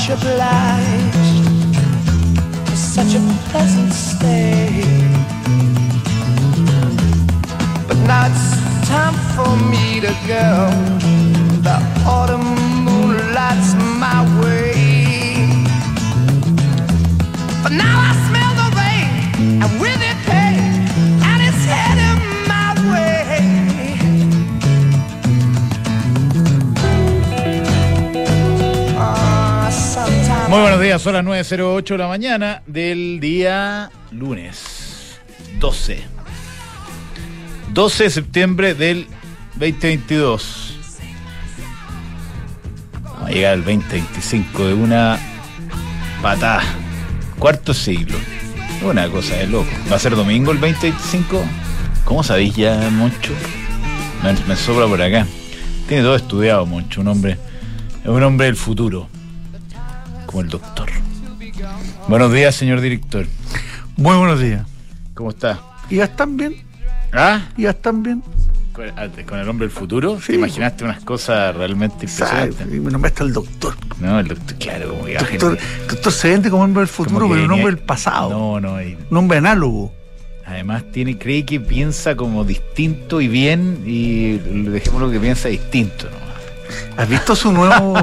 much obliged for such a pleasant stay. But now it's time for me to go. The autumn moonlight's my way. But now I smell the rain, and with it pain, and it's heading my way. Muy buenos días, son las 9:08 de la mañana del día lunes 12 de septiembre del 2022. Vamos a llegar al 2025 de una patada. Cuarto siglo. Una cosa de loco. ¿Va a ser domingo el 2025? ¿Cómo sabéis ya, Moncho? Me sobra por acá. Tiene todo estudiado, Moncho. Es un hombre del futuro. Como el doctor. Buenos días, señor director. Muy buenos días. ¿Cómo está? ¿Y ya están bien? ¿Ah? ¿Y ya están bien? ¿Con el hombre del futuro? Sí. ¿Te imaginaste unas cosas realmente impresionantes? Mi nombre está el doctor. No, el doctor, claro, como que Doctor se vende como hombre del futuro, pero un hombre del pasado. No. Un hombre análogo. Además cree que piensa como distinto y bien, y dejémoslo que piensa distinto, ¿no? ¿Has visto su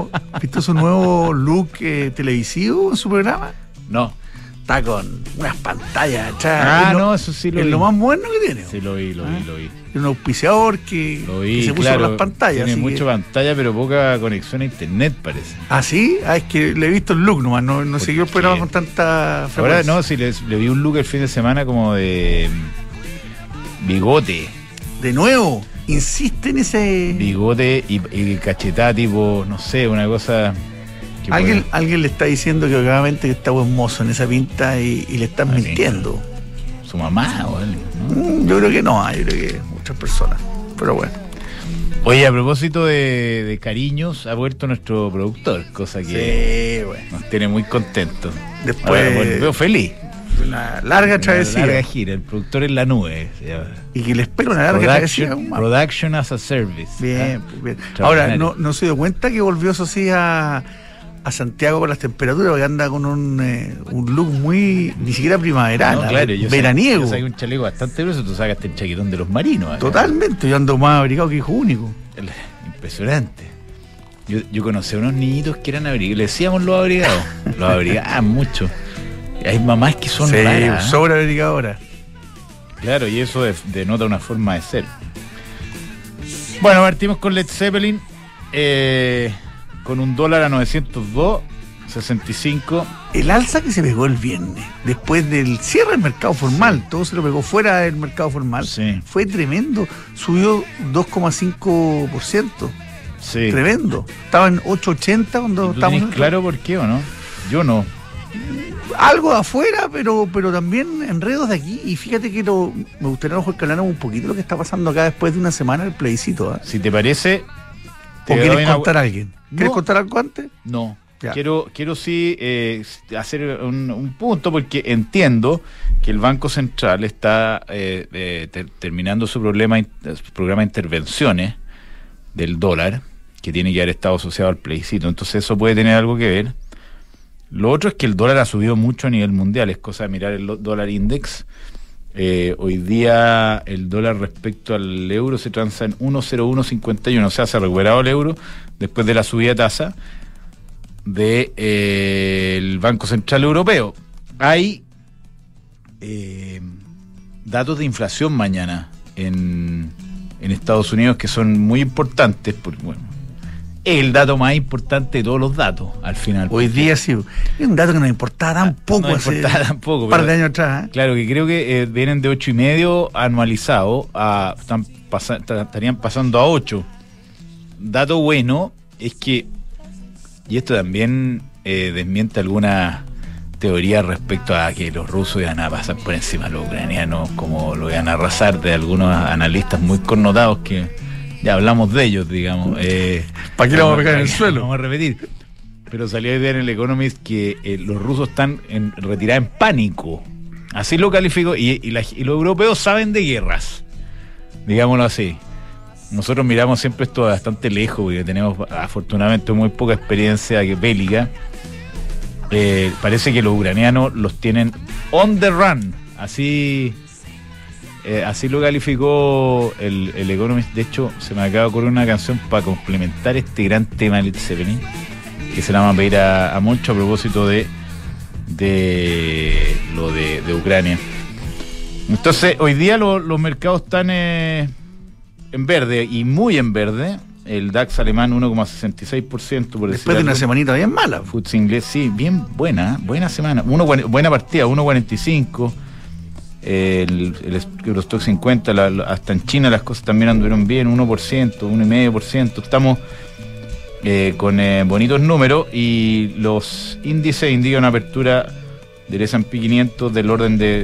nuevo look televisivo en su programa? No. Está con unas pantallas atrás. Eso sí lo vi. Es lo más moderno que tiene. Sí, lo vi. Es un auspiciador que se puso con las pantallas. Tiene mucha pantalla, pero poca conexión a internet, parece. ¿Ah, sí? Es que le he visto el look nomás, no siguió el programa con tanta frecuencia. Ahora no, sí, le vi un look el fin de semana como de bigote. De nuevo, insiste en ese... Bigote y cachetada tipo, no sé, una cosa... Alguien le está diciendo que obviamente está buen mozo en esa pinta y le están mintiendo. ¿Su mamá o él? ¿No? Yo creo que no, yo creo que muchas personas. Pero bueno. Oye, a propósito de cariños, ha vuelto nuestro productor, cosa que nos tiene muy contentos. Después veo feliz. Una larga travesía. Una larga gira, el productor en la nube. Y que le espera una larga travesía. Production as a service. Bien. Ahora, no se dio cuenta que volvió, eso sí, a Santiago por las temperaturas, porque anda con un look muy, ni siquiera primaveral, veraniego. Yo saqué un chaleco bastante grueso, tú sacaste el chaquetón de los marinos. Acá. Totalmente, yo ando más abrigado que hijo único. Impresionante. Yo conocí a unos niñitos que eran abrigados, le decíamos los abrigados. Los abrigaban mucho. Hay mamás que son raras. Sobra abrigadora. Claro, y eso denota una forma de ser. Bueno, partimos con Led Zeppelin. Con un dólar a 902.65. El alza que se pegó el viernes, después del cierre del mercado formal, todo se lo pegó fuera del mercado formal, fue tremendo. Subió 2,5%. Sí. Tremendo. Estaba en 8,80 cuando estábamos. ¿Tienes claro por qué o no? Yo no. Algo de afuera, pero también enredos de aquí. Y fíjate que me gustaría que habláramos un poquito de lo que está pasando acá después de una semana del plebiscito. Si te parece... ¿O quieres contar a alguien? ¿Quieres contar algo antes? No. Ya. Quiero sí hacer un punto, porque entiendo que el Banco Central está terminando su programa de intervenciones del dólar, que tiene que haber estado asociado al plebiscito. Entonces eso puede tener algo que ver. Lo otro es que el dólar ha subido mucho a nivel mundial. Es cosa de mirar el dólar index. Hoy día el dólar respecto al euro se transa en 1.0151, o sea, se ha recuperado el euro después de la subida de tasa del Banco Central Europeo. Hay datos de inflación mañana en Estados Unidos que son muy importantes, porque es el dato más importante de todos los datos, al final. Hoy día sí, es un dato que nos importaba tan poco. No importaba tampoco. Un par de años atrás. Claro, que creo que vienen de 8,5 anualizado, estarían pasando a 8. Dato bueno es que, y esto también desmiente alguna teoría respecto a que los rusos iban a pasar por encima de los ucranianos, como lo iban a arrasar, de algunos analistas muy connotados que... Ya hablamos de ellos, digamos. ¿Para qué lo vamos a pegar en el suelo? Vamos a repetir. Pero salió hoy día en el Economist que los rusos están en retirada en pánico. Así lo calificó. Y los europeos saben de guerras, digámoslo así. Nosotros miramos siempre esto bastante lejos, porque tenemos afortunadamente muy poca experiencia bélica. parece que los ucranianos los tienen on the run, así lo calificó el Economist. De hecho, se me acaba de ocurrir una canción para complementar este gran tema de Led Zeppelin, que se la vamos a pedir a Moncho a propósito de lo de Ucrania. Entonces, hoy día los mercados están en verde, y muy en verde. El DAX alemán 1,66%. Por después de una semanita bien mala. FTSE inglés, sí, bien buena semana. Buena partida, 1,45%. El Eurostoxx 50, hasta en China las cosas también anduvieron bien, 1%, 1,5%. Estamos con bonitos números, y los índices indican una apertura del S&P 500 del orden de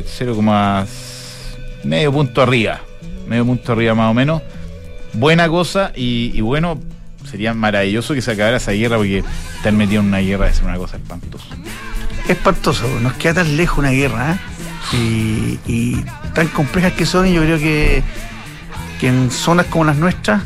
medio punto arriba más o menos. Buena cosa, y bueno, sería maravilloso que se acabara esa guerra, porque estar metido en una guerra es una cosa espantosa. Espantoso, nos queda tan lejos una guerra, y tan complejas que son, y yo creo que en zonas como las nuestras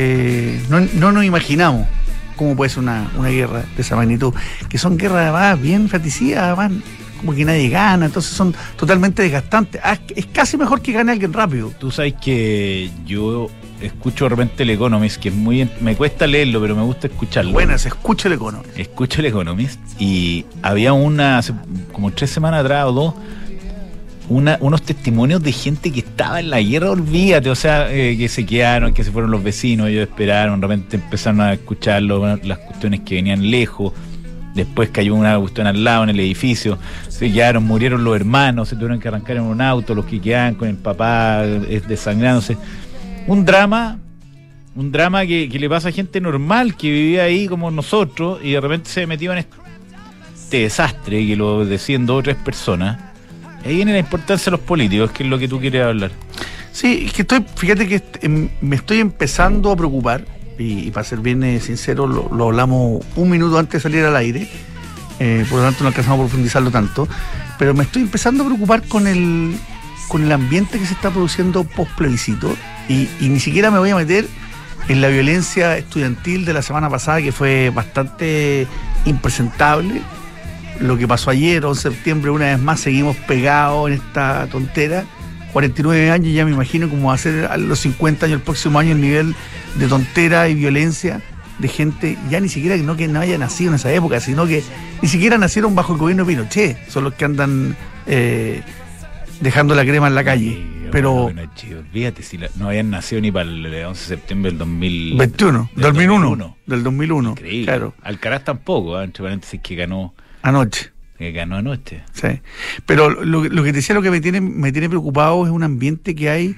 no nos imaginamos cómo puede ser una guerra de esa magnitud, que son guerras además bien faticidas, además como que nadie gana, entonces son totalmente desgastantes. Es casi mejor que gane alguien rápido. Tú sabes que yo escucho de repente el Economist, que es me cuesta leerlo, pero me gusta escucharlo. Bueno, se escucha el Economist. Escucho el Economist, y había hace como 3 semanas atrás o 2, unos testimonios de gente que estaba en la guerra, olvídate, o sea, que se quedaron, que se fueron los vecinos, ellos esperaron, de repente empezaron a escucharlo, las cuestiones que venían lejos, después cayó una cuestión al lado en el edificio, se quedaron, murieron los hermanos, se tuvieron que arrancar en un auto, los que quedaban con el papá desangrándose. Un drama que le pasa a gente normal que vivía ahí como nosotros, y de repente se metió en este desastre que lo decían 2 o 3 personas. Ahí viene la importancia de los políticos, que es lo que tú quieres hablar. Sí, es que fíjate que me estoy empezando a preocupar, y para ser bien sincero, lo hablamos un minuto antes de salir al aire, por lo tanto no alcanzamos a profundizarlo tanto, pero me estoy empezando a preocupar con el ambiente que se está produciendo post plebiscito, y ni siquiera me voy a meter en la violencia estudiantil de la semana pasada, que fue bastante impresentable. Lo que pasó ayer, 11 de septiembre, una vez más seguimos pegados en esta tontera. 49 años, ya me imagino cómo va a ser a los 50 años el próximo año el nivel de tontera y violencia de gente, ya ni siquiera que no haya nacido en esa época, sino que ni siquiera nacieron bajo el gobierno de Pinochet, son los que andan dejando la crema en la calle. Pero bueno, olvídate, si no habían nacido ni para el 11 de septiembre del 2021. Del 2001. Increíble. Claro. Alcaraz tampoco, entre paréntesis, que ganó anoche. Sí. Pero lo que te decía, lo que me tiene preocupado es un ambiente que hay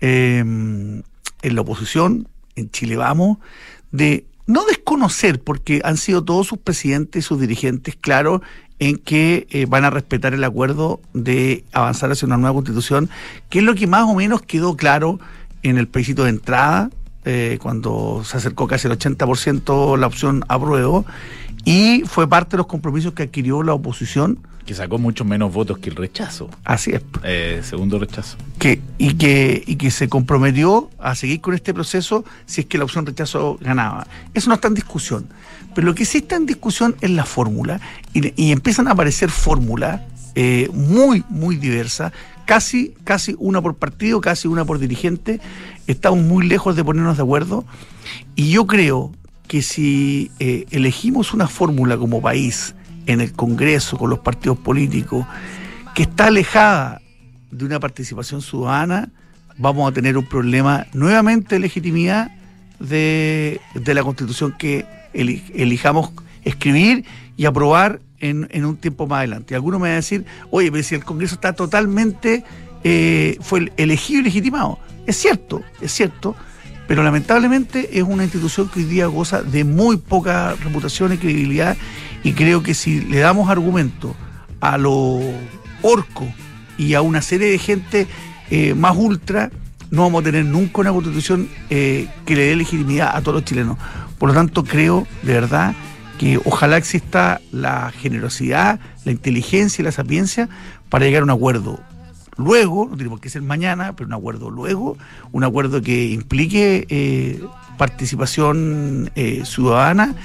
en la oposición, en Chile Vamos, de no desconocer, porque han sido todos sus presidentes y sus dirigentes claros en que van a respetar el acuerdo de avanzar hacia una nueva constitución, que es lo que más o menos quedó claro en el plebiscito de entrada, cuando se acercó casi el 80% la opción apruebo, y fue parte de los compromisos que adquirió la oposición. Que sacó muchos menos votos que el rechazo. Así es. Segundo rechazo. Y que se comprometió a seguir con este proceso si es que la opción rechazo ganaba. Eso no está en discusión. Pero lo que sí está en discusión es la fórmula, y empiezan a aparecer fórmulas muy, muy diversas, casi una por partido, casi una por dirigente. Estamos muy lejos de ponernos de acuerdo, y yo creo que si elegimos una fórmula como país en el Congreso, con los partidos políticos, que está alejada de una participación ciudadana, vamos a tener un problema nuevamente de legitimidad de la Constitución que elijamos escribir y aprobar en un tiempo más adelante. Y algunos me van a decir, oye, pero si el Congreso está totalmente fue elegido y legitimado. Es cierto, pero lamentablemente es una institución que hoy día goza de muy poca reputación y credibilidad, y creo que si le damos argumentos a los orcos y a una serie de gente más ultra, no vamos a tener nunca una constitución que le dé legitimidad a todos los chilenos. Por lo tanto, creo de verdad que ojalá exista la generosidad, la inteligencia y la sapiencia para llegar a un acuerdo. Luego, no tiene por qué ser mañana, pero un acuerdo luego, un acuerdo que implique participación ciudadana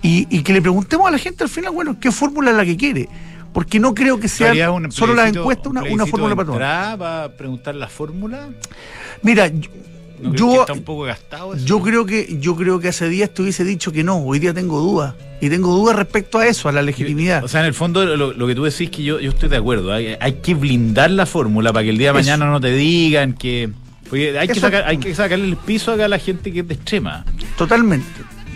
y que le preguntemos a la gente al final, bueno, qué fórmula es la que quiere. Porque no creo que sea solo las encuestas una fórmula para todo. ¿Va a preguntar la fórmula? Mira, ¿No crees que está un poco gastado eso? yo creo que hace días te hubiese dicho que no. Hoy día tengo dudas. Y tengo dudas respecto a eso, a la legitimidad. O sea, en el fondo, lo que tú decís que yo estoy de acuerdo. Hay que blindar la fórmula para que el día de mañana no te digan que... Porque hay que sacarle el piso acá a la gente que es de extrema. Totalmente.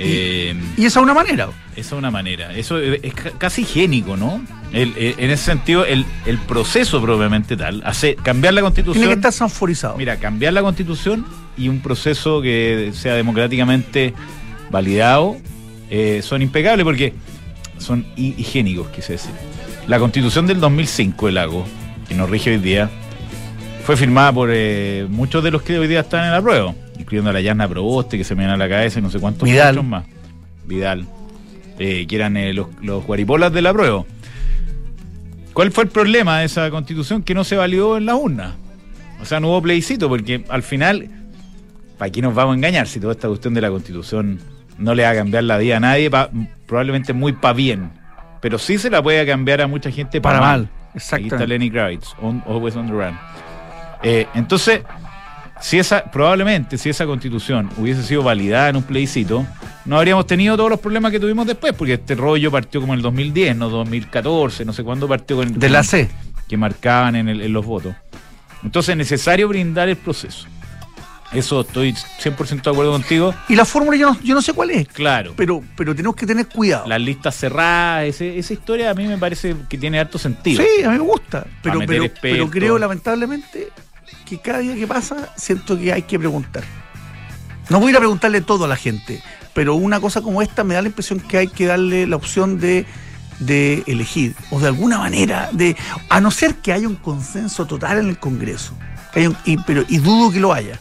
Y esa es una manera. Esa es una manera. Eso es casi higiénico, ¿no? En ese sentido, el proceso propiamente tal, cambiar la Constitución... Tiene que estar sanforizado. Mira, cambiar la Constitución y un proceso que sea democráticamente validado son impecables porque son higiénicos, quise decir. La Constitución del 2005, el Lago, que nos rige hoy día, fue firmada por muchos de los que hoy día están en la prueba, incluyendo a la Yasna Proboste, que se me viene a la cabeza, y no sé cuántos muchos más. Vidal, que eran los guaripolas de la prueba. ¿Cuál fue el problema de esa Constitución? Que no se validó en la urna. O sea, no hubo plebiscito, porque al final, ¿para qué nos vamos a engañar si toda esta cuestión de la Constitución no le va a cambiar la vida a nadie? Probablemente muy para bien, pero sí se la puede cambiar a mucha gente para mal. Exacto. Aquí está Lenny Kravitz, Always on the Run. Entonces, si esa Constitución hubiese sido validada en un plebiscito, no habríamos tenido todos los problemas que tuvimos después, porque este rollo partió como en el 2010, no 2014, no sé cuándo partió con de la C, que marcaban en los votos. Entonces es necesario brindar el proceso. Eso estoy 100% de acuerdo contigo. Y la fórmula yo no sé cuál es. Claro. Pero tenemos que tener cuidado. Las listas cerradas, esa historia a mí me parece que tiene harto sentido. Sí, a mí me gusta. Pero creo lamentablemente que cada día que pasa siento que hay que preguntar. No voy a ir a preguntarle todo a la gente, pero una cosa como esta me da la impresión que hay que darle la opción de elegir, o de alguna manera, a no ser que haya un consenso total en el Congreso, y dudo que lo haya.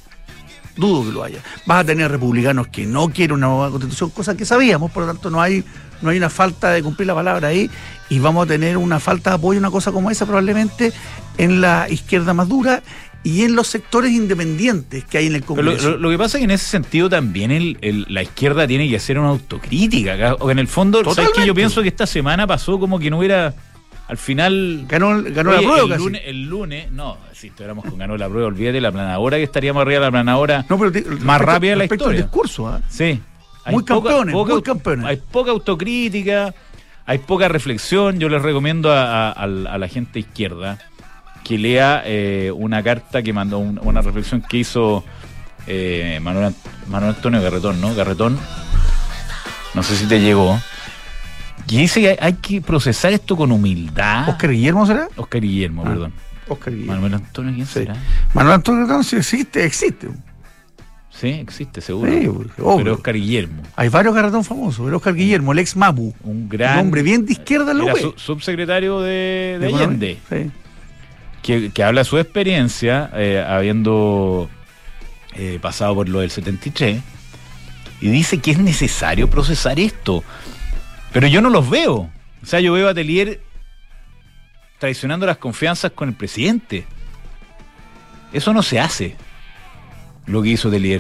Vas a tener republicanos que no quieren una nueva constitución, cosa que sabíamos, por lo tanto no hay una falta de cumplir la palabra ahí, y vamos a tener una falta de apoyo, una cosa como esa probablemente en la izquierda más dura y en los sectores independientes que hay en el Congreso. Pero lo que pasa es que en ese sentido también la izquierda tiene que hacer una autocrítica, o en el fondo, ¿sabes qué? Yo pienso que esta semana pasó como que no hubiera... Al final... Ganó la prueba el lunes, no, si estuviéramos con ganó la prueba, olvídate la planadora, que estaríamos arriba de la planadora más rápida de la historia. El discurso, Sí. Muy campeones. Hay poca autocrítica, hay poca reflexión. Yo les recomiendo a la gente izquierda que lea una carta que mandó, una reflexión que hizo Manuel Antonio Garretón, ¿no? Garretón, no sé si te llegó. Y dice que hay que procesar esto con humildad. ¿Oscar Guillermo será? Oscar Guillermo, perdón. Oscar Guillermo. Manuel Antonio, ¿quién será? Manuel Antonio Garretón sí existe. Sí, existe, seguro. Sí, pero Oscar Guillermo. Hay varios Garretón famosos, pero Oscar Guillermo, el ex Mapu. Un hombre bien de izquierda en la era subsecretario de Allende. Sí. Que habla de su experiencia, habiendo pasado por lo del 73, y dice que es necesario procesar esto. Pero yo no los veo. O sea, yo veo a Telier traicionando las confianzas con el presidente. Eso no se hace. Lo que hizo Telier.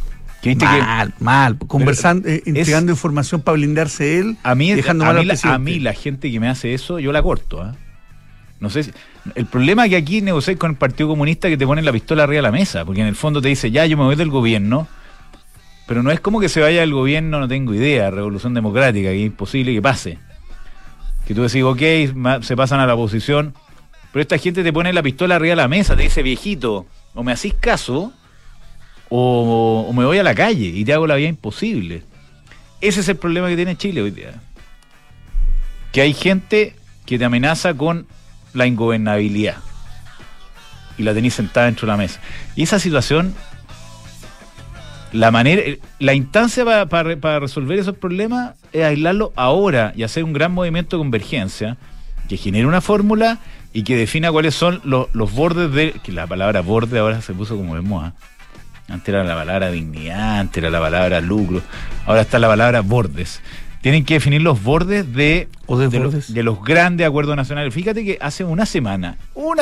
Mal. Conversando, entregando información para blindarse él, dejando mal al presidente. A mí la gente que me hace eso, yo la corto. No sé el problema es que aquí negociáis con el Partido Comunista, que te ponen la pistola arriba de la mesa, porque en el fondo te dice, ya, yo me voy del gobierno, pero no es como que se vaya del gobierno, no tengo idea, Revolución Democrática, que es imposible que pase. Que tú decís, ok, se pasan a la oposición, pero esta gente te pone la pistola arriba de la mesa, te dice, viejito, o me hacís caso, o me voy a la calle y te hago la vida imposible. Ese es el problema que tiene Chile hoy día. Que hay gente que te amenaza con la ingobernabilidad y la tenés sentada dentro de la mesa. Y esa situación, la instancia para resolver esos problemas es aislarlo ahora y hacer un gran movimiento de convergencia que genere una fórmula y que defina cuáles son los bordes que la palabra borde ahora se puso como de moda. Antes era la palabra dignidad, antes era la palabra lucro, ahora está la palabra bordes. Tienen que definir los bordes de los grandes acuerdos nacionales. Fíjate que hace una semana,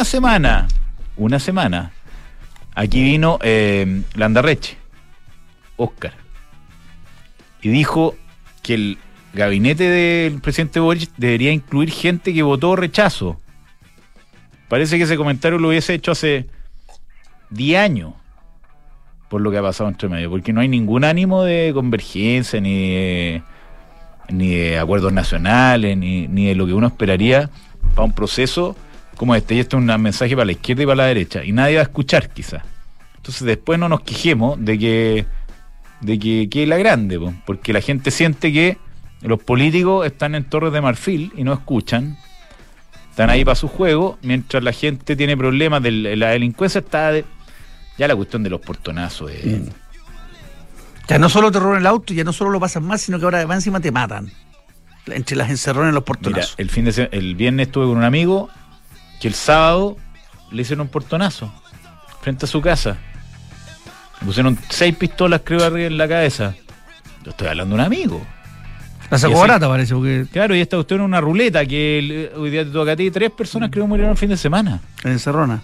aquí vino Landarreche, Óscar, y dijo que gabinete del presidente Boric debería incluir gente que votó rechazo. Parece que ese comentario lo hubiese hecho hace 10 años, por lo que ha pasado entre medio, porque no hay ningún ánimo de convergencia, ni de acuerdos nacionales, ni de lo que uno esperaría para un proceso como este. Y esto es un mensaje para la izquierda y para la derecha, y nadie va a escuchar quizás. Entonces después no nos quejemos de que es la grande, porque la gente siente que los políticos están en Torres de Marfil y no escuchan, están ahí para su juego, mientras la gente tiene problemas la delincuencia está ya la cuestión de los portonazos. Ya no solo te roban el auto, ya no solo lo pasan mal, sino que ahora van encima te matan. Entre las encerronas y los portonazos. Mira, el viernes estuve con un amigo que el sábado le hicieron un portonazo frente a su casa. Le pusieron 6 pistolas, creo, arriba en la cabeza. Yo estoy hablando de un amigo. La sacó barata, parece. Porque... Claro, y esta cuestión es una ruleta que hoy día te toca a ti. 3 personas creo murieron el fin de semana. En encerrona.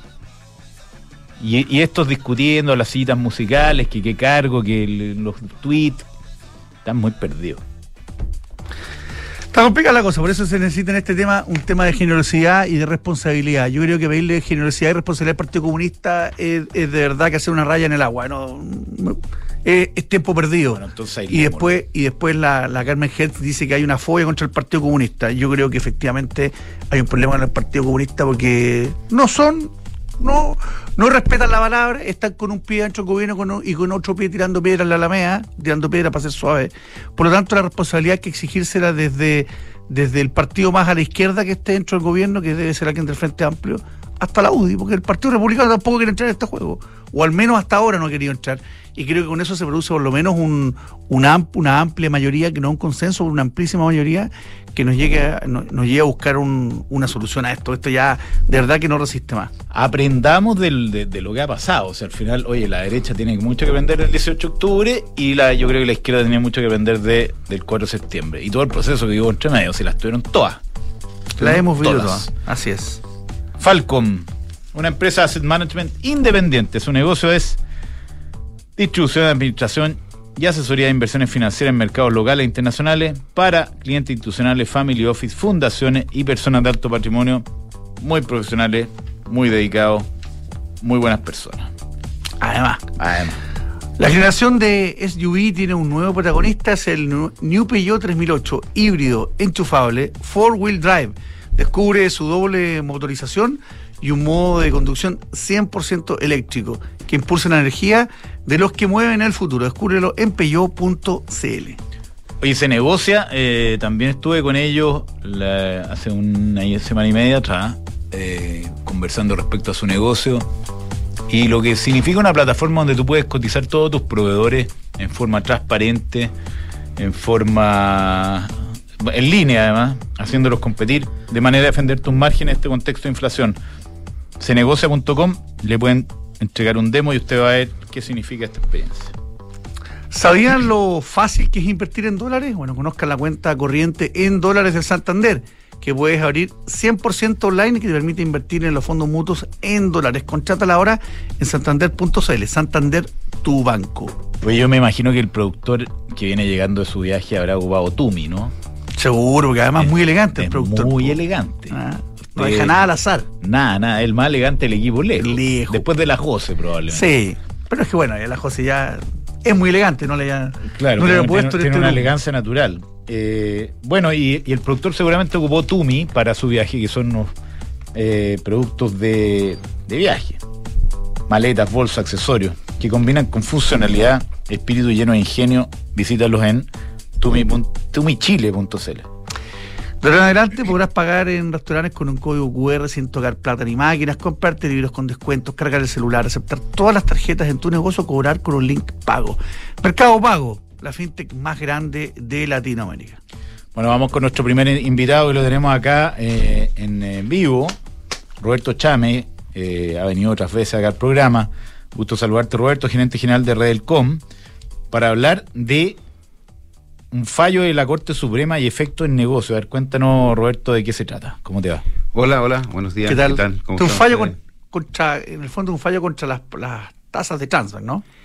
Y estos discutiendo las citas musicales, que qué cargo, que los tweets, están muy perdidos. Está complicada la cosa, por eso se necesita en este tema un tema de generosidad y de responsabilidad. Yo creo que pedirle generosidad y responsabilidad al Partido Comunista es de verdad que hacer una raya en el agua. Es tiempo perdido. Bueno, entonces y después la Carmen Hertz dice que hay una fobia contra el Partido Comunista. Yo creo que efectivamente hay un problema con el Partido Comunista porque no respetan la palabra, están con un pie dentro del gobierno y con otro pie tirando piedras en la Alameda, tirando piedras para ser suave. Por lo tanto, la responsabilidad hay que exigírsela desde el partido más a la izquierda que esté dentro del gobierno, que debe ser alguien del Frente Amplio, hasta la UDI, porque el Partido Republicano tampoco quiere entrar en este juego, o al menos hasta ahora no ha querido entrar, y creo que con eso se produce por lo menos una amplia mayoría, que no un consenso, una amplísima mayoría que nos llegue a buscar una solución a esto. Esto ya de verdad que no resiste más. Aprendamos de lo que ha pasado. O sea, al final, oye, la derecha tiene mucho que aprender del 18 de octubre y yo creo que la izquierda tenía mucho que aprender del 4 de septiembre. Y todo el proceso que hubo entre medio, se las tuvieron todas. Las hemos visto todas. Así es. Falcon, una empresa de asset management independiente. Su negocio es distribución, administración y asesoría de inversiones financieras en mercados locales e internacionales para clientes institucionales, family office, fundaciones y personas de alto patrimonio, muy profesionales, muy dedicados, muy buenas personas. Además. La generación de SUV tiene un nuevo protagonista, es el New Peugeot 3008 híbrido, enchufable, 4-wheel drive. Descubre su doble motorización y un modo de conducción 100% eléctrico que impulsa la energía de los que mueven el futuro. Descúbrelo en peugeot.cl. Oye, se negocia, también estuve con ellos hace una semana y media atrás, conversando respecto a su negocio y lo que significa una plataforma donde tú puedes cotizar todos tus proveedores en forma transparente, en línea además, haciéndolos competir de manera de defender tus márgenes en este contexto de inflación. Cenegocia.com, le pueden entregar un demo y usted va a ver qué significa esta experiencia. ¿Sabían lo fácil que es invertir en dólares? Bueno, conozcan la cuenta corriente en dólares del Santander, que puedes abrir 100% online y que te permite invertir en los fondos mutuos en dólares. Contrátala ahora en santander.cl. Santander, tu banco. Pues yo me imagino que el productor que viene llegando de su viaje habrá ocupado Tumi, ¿no? Seguro, porque además es muy elegante el productor. Muy elegante. No deja nada al azar. Nada, el más elegante del equipo lejos. Después de la Jose, probablemente. Sí, pero es que bueno, la Jose ya es muy elegante, no le ha puesto tiene una elegancia natural. Bueno, y el productor seguramente ocupó Tumi para su viaje, que son unos productos de viaje. Maletas, bolsas, accesorios, que combinan con funcionalidad, espíritu lleno de ingenio. Visítalos en tumichile.cl. De ahora en adelante podrás pagar en restaurantes con un código QR sin tocar plata ni máquinas, comprarte libros con descuentos, cargar el celular, aceptar todas las tarjetas en tu negocio, cobrar con un link pago. Mercado Pago, la fintech más grande de Latinoamérica. Bueno, vamos con nuestro primer invitado, que lo tenemos acá en vivo. Roberto Chame, ha venido otras veces acá al programa. Gusto saludarte, Roberto, gerente general de Redelcom, para hablar de un fallo de la Corte Suprema y efecto en negocio. A ver, cuéntanos, Roberto, de qué se trata. ¿Cómo te va? Hola, buenos días. ¿Qué tal? ¿Cómo un fallo en el fondo un fallo contra las tasas de Transbank, ¿no?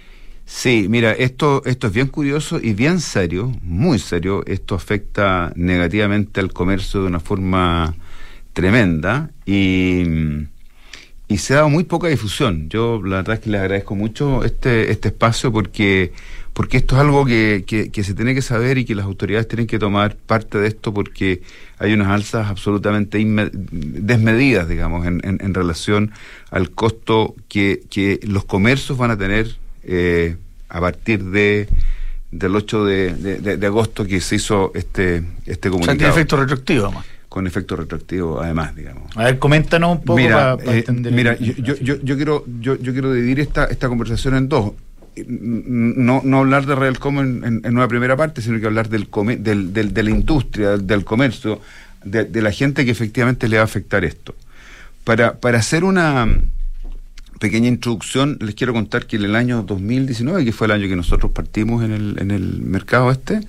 Sí, mira, esto es bien curioso y bien serio, muy serio. Esto afecta negativamente al comercio de una forma tremenda y se ha dado muy poca difusión. Yo la verdad es que les agradezco mucho este espacio porque esto es algo que se tiene que saber y que las autoridades tienen que tomar parte de esto, porque hay unas alzas absolutamente desmedidas, digamos, en relación al costo que los comercios van a tener a partir del 8 de agosto, que se hizo este comunicado. O sea, tiene efecto retroactivo, además. Con efecto retroactivo, además, digamos. A ver, coméntanos un poco para entender. Mira, yo quiero dividir esta conversación en dos. No hablar de Realcomm en una primera parte, sino que hablar de la industria, del comercio, de la gente que efectivamente le va a afectar esto. Para hacer una pequeña introducción, les quiero contar que en el año 2019, que fue el año que nosotros partimos en el mercado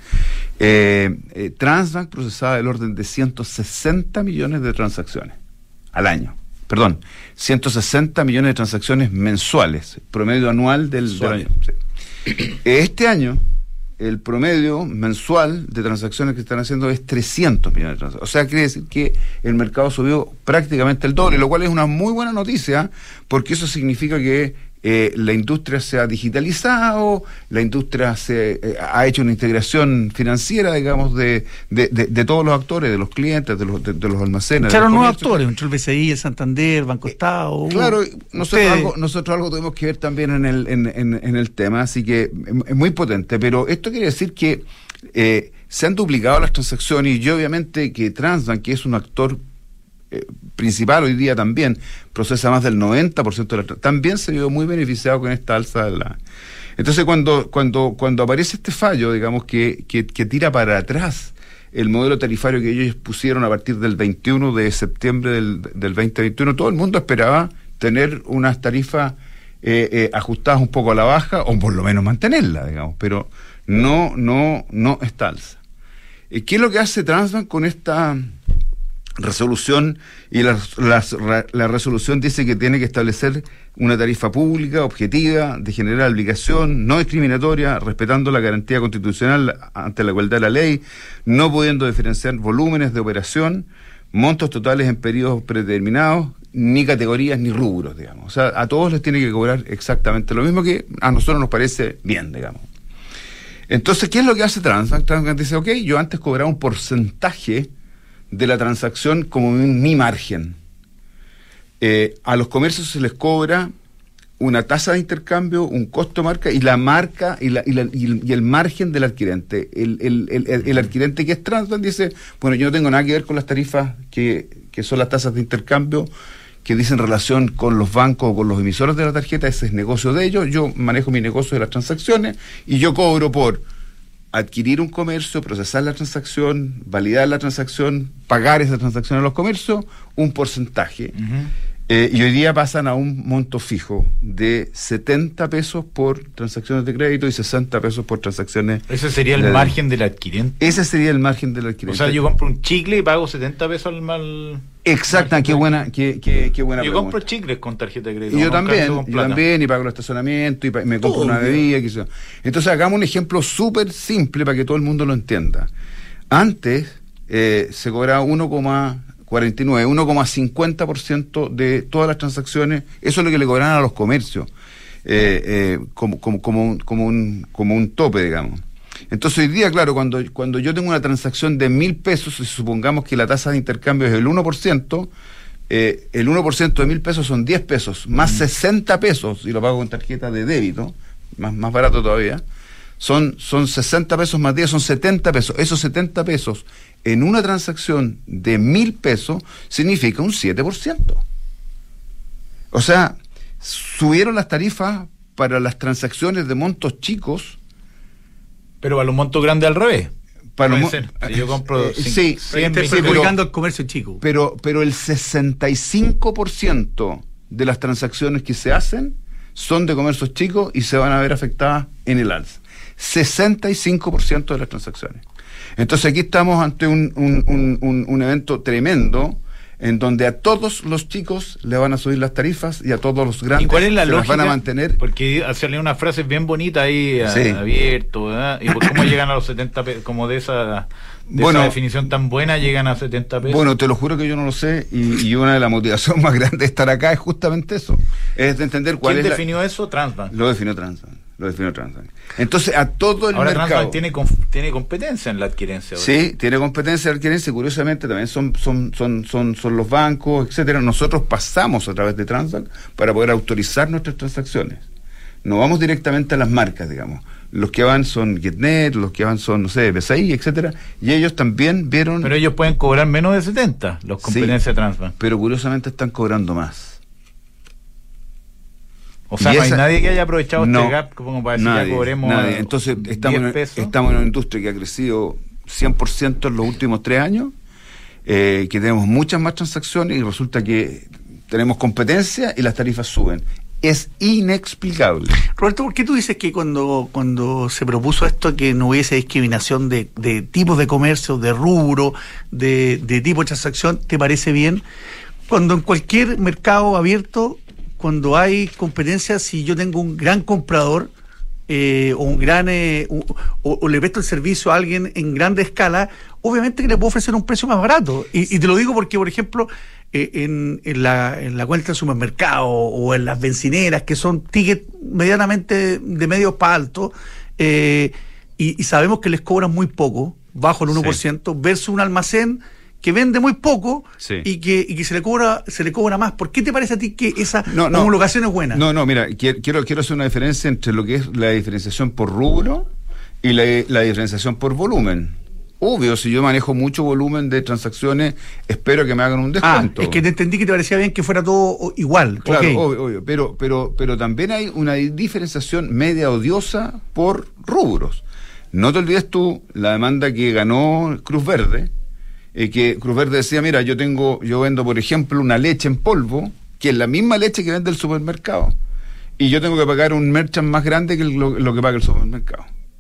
Transbank procesaba del orden de 160 millones de transacciones al año. Perdón, 160 millones de transacciones mensuales, promedio anual del año. Sí. Este año, el promedio mensual de transacciones que están haciendo es 300 millones de transacciones. O sea, quiere decir que el mercado subió prácticamente el doble, lo cual es una muy buena noticia, porque eso significa que la industria se ha digitalizado, la industria ha hecho una integración financiera, digamos, de todos los actores, de los clientes, de los almacenes. Echaron nuevos actores, el BCI, el Santander, Banco Estado. Claro, nosotros algo tuvimos que ver también en el tema, así que es muy potente, pero esto quiere decir que se han duplicado las transacciones y obviamente que Transbank, que es un actor principal hoy día, también procesa más del 90% de la también se vio muy beneficiado con esta alza de la. Entonces cuando aparece este fallo, digamos, que tira para atrás el modelo tarifario que ellos pusieron a partir del 21 de septiembre del 2021, todo el mundo esperaba tener unas tarifas ajustadas un poco a la baja, o por lo menos mantenerla, digamos, pero no esta alza. ¿Qué es lo que hace Transbank con esta resolución? Y la resolución dice que tiene que establecer una tarifa pública, objetiva, de general obligación, no discriminatoria, respetando la garantía constitucional ante la igualdad de la ley, no pudiendo diferenciar volúmenes de operación, montos totales en periodos predeterminados, ni categorías ni rubros, digamos. O sea, a todos les tiene que cobrar exactamente lo mismo, que a nosotros nos parece bien, digamos. Entonces, ¿qué es lo que hace Transbank? Transbank dice, ok, yo antes cobraba un porcentaje de la transacción como mi margen. A los comercios se les cobra una tasa de intercambio, un costo marca y la marca y el margen del adquirente. El adquirente que es Transbank dice, bueno, yo no tengo nada que ver con las tarifas que son las tasas de intercambio que dicen relación con los bancos o con los emisores de la tarjeta, ese es negocio de ellos, yo manejo mi negocio de las transacciones y yo cobro por adquirir un comercio, procesar la transacción, validar la transacción, pagar esa transacción a los comercios, un porcentaje. Uh-huh. Y hoy día pasan a un monto fijo de 70 pesos por transacciones de crédito y 60 pesos por transacciones. ¿Ese sería el margen del adquirente? Ese sería el margen del adquirente. O sea, yo compro un chicle y pago 70 pesos al mal. Exacto, qué buena yo pregunta. Compro chicles con tarjeta de crédito. Y yo también, y pago el estacionamiento, y me compro una bebida, quizás. Entonces hagamos un ejemplo súper simple para que todo el mundo lo entienda. Antes se cobraba 1,50% de todas las transacciones, eso es lo que le cobraban a los comercios, como un tope, digamos. Entonces hoy día, claro, cuando yo tengo una transacción de 1.000 pesos, y supongamos que la tasa de intercambio es el 1%, el 1% de 1.000 pesos son 10 pesos, más 60 pesos, y lo pago con tarjeta de débito, más barato todavía, son 60 pesos más 10, son 70 pesos. Esos 70 pesos en una transacción de 1.000 pesos significa un 7%. O sea, subieron las tarifas para las transacciones de montos chicos. Pero a los montos grandes al revés. Si yo compro perjudicando el comercio chico. Pero el 65% de las transacciones que se hacen son de comercios chicos y se van a ver afectadas en el alza. 65% de las transacciones. Entonces aquí estamos ante un evento tremendo en donde a todos los chicos le van a subir las tarifas y a todos los grandes ¿Y cuál es la se lógica? las van a mantener. Porque salen unas frases bien bonitas ahí, Sí. abierto, ¿verdad? ¿Y por cómo llegan a los 70 pesos? Como de esa definición tan buena, llegan a 70 pesos. Bueno, te lo juro que yo no lo sé, y una de las motivaciones más grandes de estar acá es justamente eso, es de entender cuál ¿Quién es definió eso? Transbank. Lo definió Transbank. Entonces, a todo el Ahora mercado... Transbank tiene competencia en la adquirencia. ¿verdad? Sí, tiene competencia de adquirencia, y curiosamente también son los bancos, etcétera. Nosotros pasamos a través de Transbank para poder autorizar nuestras transacciones. No vamos directamente a las marcas, digamos. Los que van son GetNet, los que van son, no sé, BCI, etcétera, y ellos también vieron... Pero ellos pueden cobrar menos de 70, los competencias de Transbank. Pero curiosamente están cobrando más. O sea, Y no hay esa- nadie que haya aprovechado no, este gap como para decir nadie, ya cobremos nadie. Entonces, 10 pesos. estamos en una industria que ha crecido 100% en los últimos 3 años, que tenemos muchas más transacciones y resulta que tenemos competencia y las tarifas suben. Es inexplicable. Roberto, ¿por qué tú dices que cuando se propuso esto que no hubiese discriminación de tipos de comercio, de rubro, de tipo de transacción, te parece bien? Cuando en cualquier mercado abierto, cuando hay competencia, si yo tengo un gran comprador o un gran o le presto el servicio a alguien en grande escala, obviamente que le puedo ofrecer un precio más barato. Y te lo digo porque, por ejemplo, en la cuenta del supermercado o en las bencineras, que son tickets medianamente de medios para altos, y sabemos que les cobran muy poco, bajo el 1%, versus un almacén que vende muy poco y que se le cobra más. ¿Por qué te parece a ti que esa homologación es buena? No, mira, quiero hacer una diferencia entre lo que es la diferenciación por rubro y la diferenciación por volumen. Obvio, si yo manejo mucho volumen de transacciones, espero que me hagan un descuento. Es que te entendí que te parecía bien que fuera todo igual. Claro, Okay. obvio, pero también hay una diferenciación media odiosa por rubros. No te olvides tú la demanda que ganó Cruz Verde, que Cruz Verde decía, mira, yo vendo, por ejemplo, una leche en polvo, que es la misma leche que vende el supermercado, y yo tengo que pagar un merchant más grande que lo que paga el supermercado.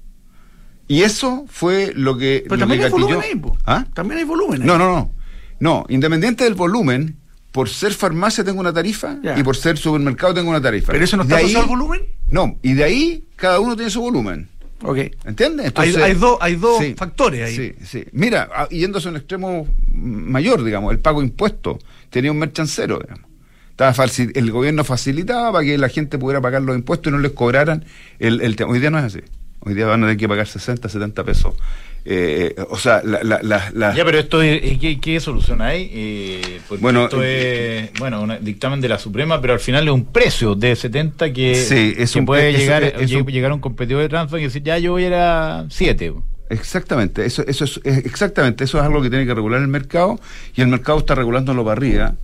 Y eso fue lo que... Pero lo también que hay volumen gatilló. ahí, po. ¿Ah? También hay volumen ahí. No, independiente del volumen, por ser farmacia tengo una tarifa, Ya. y por ser supermercado tengo una tarifa. ¿Pero eso no está De ahí- asociado al volumen? No, y de ahí cada uno tiene su volumen. Ok. ¿Entiendes? Hay dos sí, factores ahí. Sí. Mira, yéndose a un extremo mayor, digamos, el pago de impuestos. Tenía un merchant cero, digamos. El gobierno facilitaba para que la gente pudiera pagar los impuestos y no les cobraran el tema. Hoy día no es así. Hoy día van a tener que pagar 60, 70 pesos. O sea, Ya, pero esto ¿qué solución hay? Porque Bueno, esto es un dictamen de la Suprema, pero al final es un precio de 70 que, Sí, es que un- puede es- llegar es un- llegar a un competidor de Transbank y decir, ya yo voy a ir a 7. Exactamente, eso es algo que tiene que regular el mercado, y el mercado está regulándolo para arriba.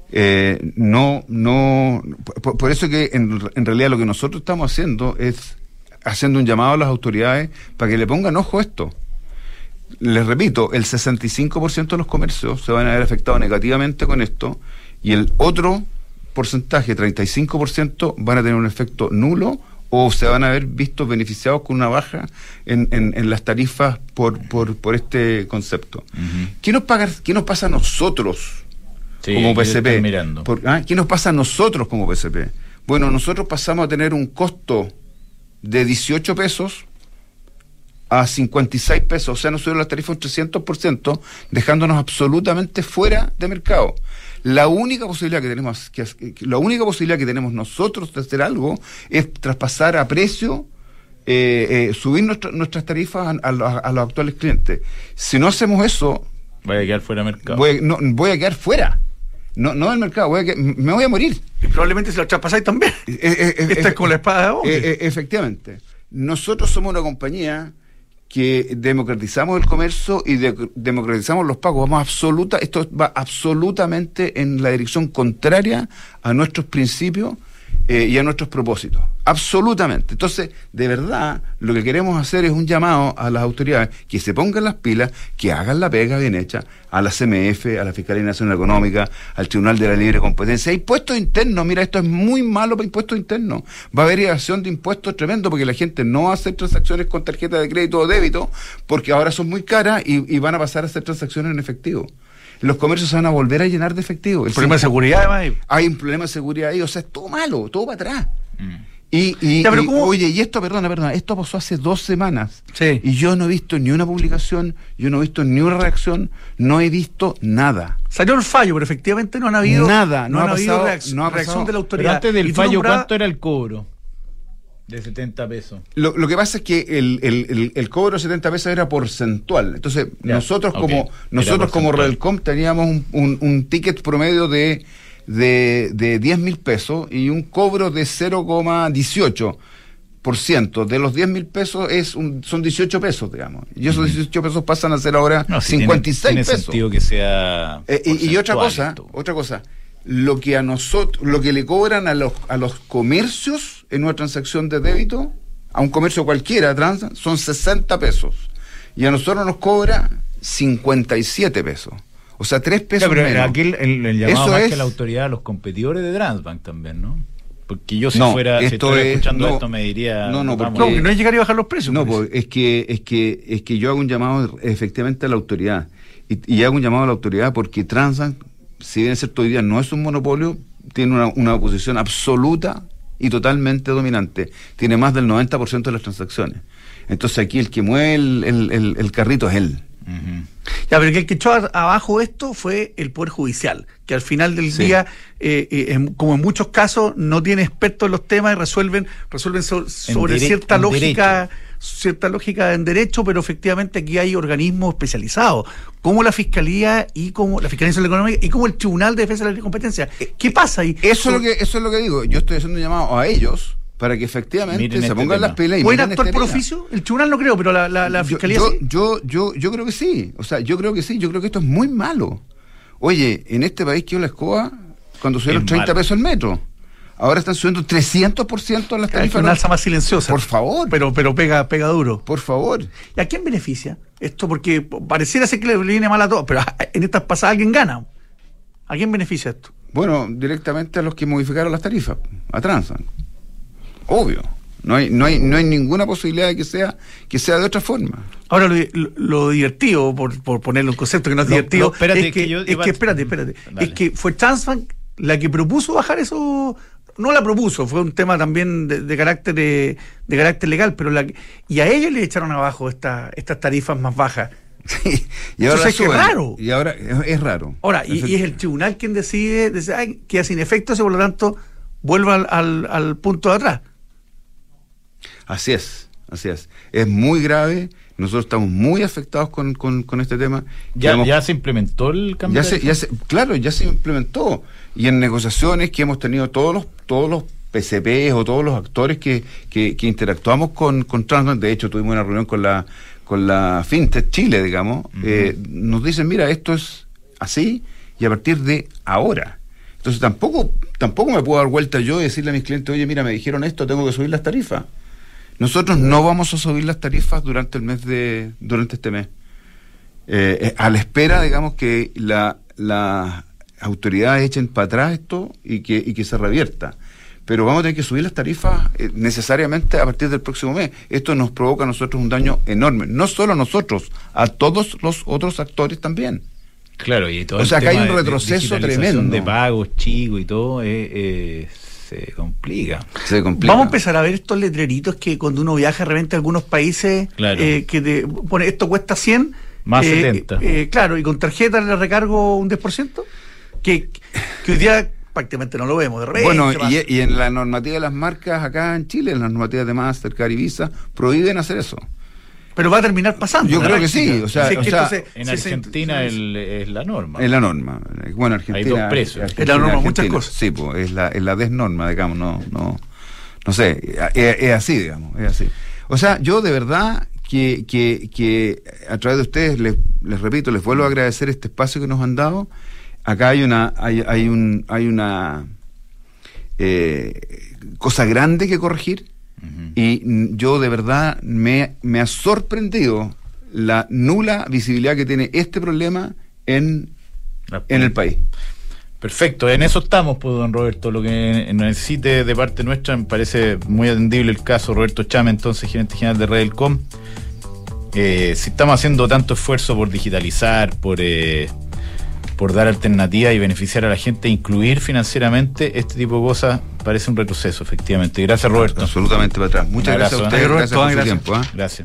Por eso que en realidad lo que nosotros estamos haciendo es haciendo un llamado a las autoridades para que le pongan ojo a esto. Les repito, el 65% de los comercios se van a ver afectados negativamente con esto, y el otro porcentaje, 35%, van a tener un efecto nulo o se van a ver vistos beneficiados con una baja en las tarifas por este concepto. Uh-huh. ¿Qué nos pasa a nosotros como yo estoy PSP? mirando. ¿Qué nos pasa a nosotros como PSP? Bueno, nosotros pasamos a tener un costo de 18 pesos a 56 pesos, o sea, nos subieron las tarifas un 300%, dejándonos absolutamente fuera de mercado. La única posibilidad que tenemos nosotros de hacer algo es traspasar a precio, subir nuestras tarifas a los actuales clientes. Si no hacemos eso, Voy a quedar fuera de mercado. voy a quedar fuera. No del mercado, me voy a morir. Y probablemente si lo traspasáis también. Esta es con la espada de hombre. Efectivamente. Nosotros somos una compañía que democratizamos el comercio y democratizamos los pagos. Esto va absolutamente en la dirección contraria a nuestros principios y a nuestros propósitos. Absolutamente. Entonces, de verdad, lo que queremos hacer es un llamado a las autoridades que se pongan las pilas, que hagan la pega bien hecha, a la CMF, a la Fiscalía Nacional Económica, al Tribunal de la Libre Competencia. Impuestos internos, mira, esto es muy malo para impuestos internos. Va a haber evasión de impuestos tremendo porque la gente no va a hacer transacciones con tarjeta de crédito o débito porque ahora son muy caras y van a pasar a hacer transacciones en efectivo. los comercios se van a volver a llenar de efectivo. El problema de seguridad, además. Hay un problema de seguridad ahí, o sea, es todo malo, todo para atrás. Oye, y esto, perdona, esto pasó hace 2 semanas. Sí. Y yo no he visto ni una publicación, yo no he visto ni una reacción, no he visto nada. Salió el fallo, pero efectivamente no han habido nada, no ha habido reacción de la autoridad. Pero antes del ¿Y tú fallo, nombrabas? ¿cuánto era el cobro? De 70 pesos. Lo que pasa es que el cobro de 70 pesos era porcentual. Entonces, Ya, nosotros ok. como porcentual. Relcom teníamos un ticket promedio de 10.000 pesos y un cobro de 0,18%. De los 10.000 pesos son 18 pesos, digamos. Y esos 18 pesos pasan a ser ahora No, sí, 56 tiene pesos. sentido que sea. Y otra porcentual cosa, esto. lo que le cobran a los comercios en una transacción de débito, a un comercio cualquiera son 60 pesos. Y a nosotros nos cobra 57 pesos. O sea, 3 pesos Claro, pero menos. aquí el llamado Eso más es- que la autoridad a los competidores de Transbank también, ¿no? Porque yo si No, estuviera esto es- escuchando no, esto me diría... no, vamos, porque- No, que no es llegar y bajar los precios. No, pues. pues, es que yo hago un llamado efectivamente a la autoridad. Y hago un llamado a la autoridad porque Transbank, si bien es cierto hoy día no es un monopolio, tiene una posición absoluta y totalmente dominante. Tiene más del 90% de las transacciones. Entonces aquí el que mueve el carrito es él. Ujú. Ya, pero que el que echó abajo esto fue el Poder Judicial, que al final del Sí. día, como en muchos casos, no tiene expertos en los temas y resuelven sobre cierta lógica en derecho, pero efectivamente aquí hay organismos especializados, como la Fiscalía y como la Fiscalía Nacional Económica y como el Tribunal de Defensa de la Libre Competencia. ¿Qué pasa ahí? Eso es lo que digo. Yo estoy haciendo un llamado a ellos para que efectivamente Miren se este pongan tema. las pilas y ¿Pueden miren actuar este por tema. oficio? El Tribunal no creo, pero la Fiscalía sí. Yo creo que sí. O sea, yo creo que sí. Yo creo que esto es muy malo. Oye, en este país quedó la escoba cuando subieron Es 30 malo. pesos el metro. Ahora están subiendo 300% las Es tarifas. una alza más silenciosa. Por favor. Pero pega duro. Por favor. ¿Y a quién beneficia esto? Porque pareciera ser que le viene mal a todos, pero en estas pasadas alguien gana. ¿A quién beneficia esto? Bueno, directamente a los que modificaron las tarifas, a Transbank. Obvio. No hay ninguna posibilidad de que sea de otra forma. Ahora, lo divertido, por ponerle un concepto que no es No, divertido, no, espérate, es que, que yo- espérate, Dale. es que fue Transbank la que propuso bajar eso. No la propuso, fue un tema también de carácter legal, pero y a ellos le echaron abajo estas tarifas más bajas. Sí, y Eso ahora es que es suben. raro. Y ahora es raro. Ahora, y es el tribunal quien decide, queda sin efecto, y por lo tanto vuelva al punto de atrás. Así es. Es muy grave. Nosotros estamos muy afectados con este tema. ¿Ya se implementó el cambio? Claro, ya se implementó. Y en negociaciones que hemos tenido todos los PCPs o todos los actores que interactuamos con Transbank, de hecho tuvimos una reunión con la FinTech Chile, digamos, nos dicen, mira, esto es así y a partir de ahora. Entonces tampoco me puedo dar vuelta yo y decirle a mis clientes, oye, mira, me dijeron esto, tengo que subir las tarifas. Nosotros no vamos a subir las tarifas durante este mes. A la espera, digamos, que las autoridades echen para atrás esto y que se revierta. Pero vamos a tener que subir las tarifas necesariamente a partir del próximo mes. Esto nos provoca a nosotros un daño enorme. No solo a nosotros, a todos los otros actores también. Claro, y todo O sea, el acá hay tema un de retroceso digitalización tremendo. de pagos chicos y todo se complica. Se complica. Vamos a empezar a ver estos letreritos que cuando uno viaja de repente a algunos países, Claro. que te pone esto cuesta 100. Más 70. Claro, y con tarjeta le recargo un 10%, que hoy día prácticamente no lo vemos. De repente Bueno, pasa. y en la normativa de las marcas acá en Chile, en las normativas de Mastercard y Visa, prohíben hacer eso. Pero va a terminar pasando. Yo ¿no? creo que sí, o sea, Si es que esto En se- Argentina es la norma. Es la norma. Bueno, Argentina. Hay dos precios. Argentina, Es la norma, Argentina. muchas cosas. Sí, pues, es la desnorma, digamos, no sé, es así, digamos, es así. O sea, yo de verdad que a través de ustedes les repito, les vuelvo a agradecer este espacio que nos han dado. Acá hay una cosa grande que corregir. Y yo de verdad me ha sorprendido la nula visibilidad que tiene este problema en el país. Perfecto, en eso estamos, pues, don Roberto. Lo que necesite de parte nuestra, me parece muy atendible el caso. Roberto Chame, entonces, gerente general de Relcom. Si estamos haciendo tanto esfuerzo por digitalizar, por por dar alternativa y beneficiar a la gente, incluir financieramente este tipo de cosas, parece un retroceso, efectivamente. Gracias, Roberto. Absolutamente para atrás. Muchas gracias a ustedes, Roberto, gracias por su tiempo. Gracias.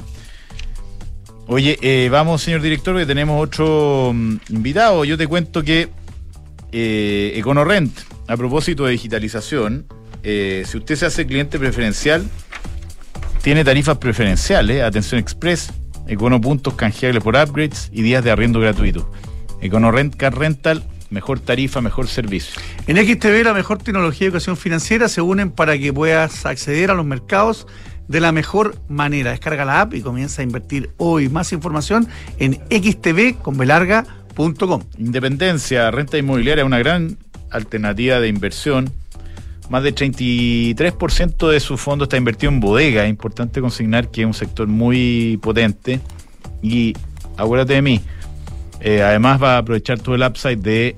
Oye, vamos, señor director, que tenemos otro invitado. Yo te cuento que EconoRent, a propósito de digitalización, si usted se hace cliente preferencial, tiene tarifas preferenciales, atención express, econopuntos canjeables por upgrades y días de arriendo gratuito. EconoRent Car Rental, mejor tarifa, mejor servicio. En XTV, la mejor tecnología de educación financiera se unen para que puedas acceder a los mercados de la mejor manera. Descarga la app y comienza a invertir hoy. Más información en xtv.com. Independencia, renta inmobiliaria, una gran alternativa de inversión. Más del 33% de su fondo está invertido en bodega. Es importante consignar que es un sector muy potente. Y acuérdate de mí, además va a aprovechar todo el upside de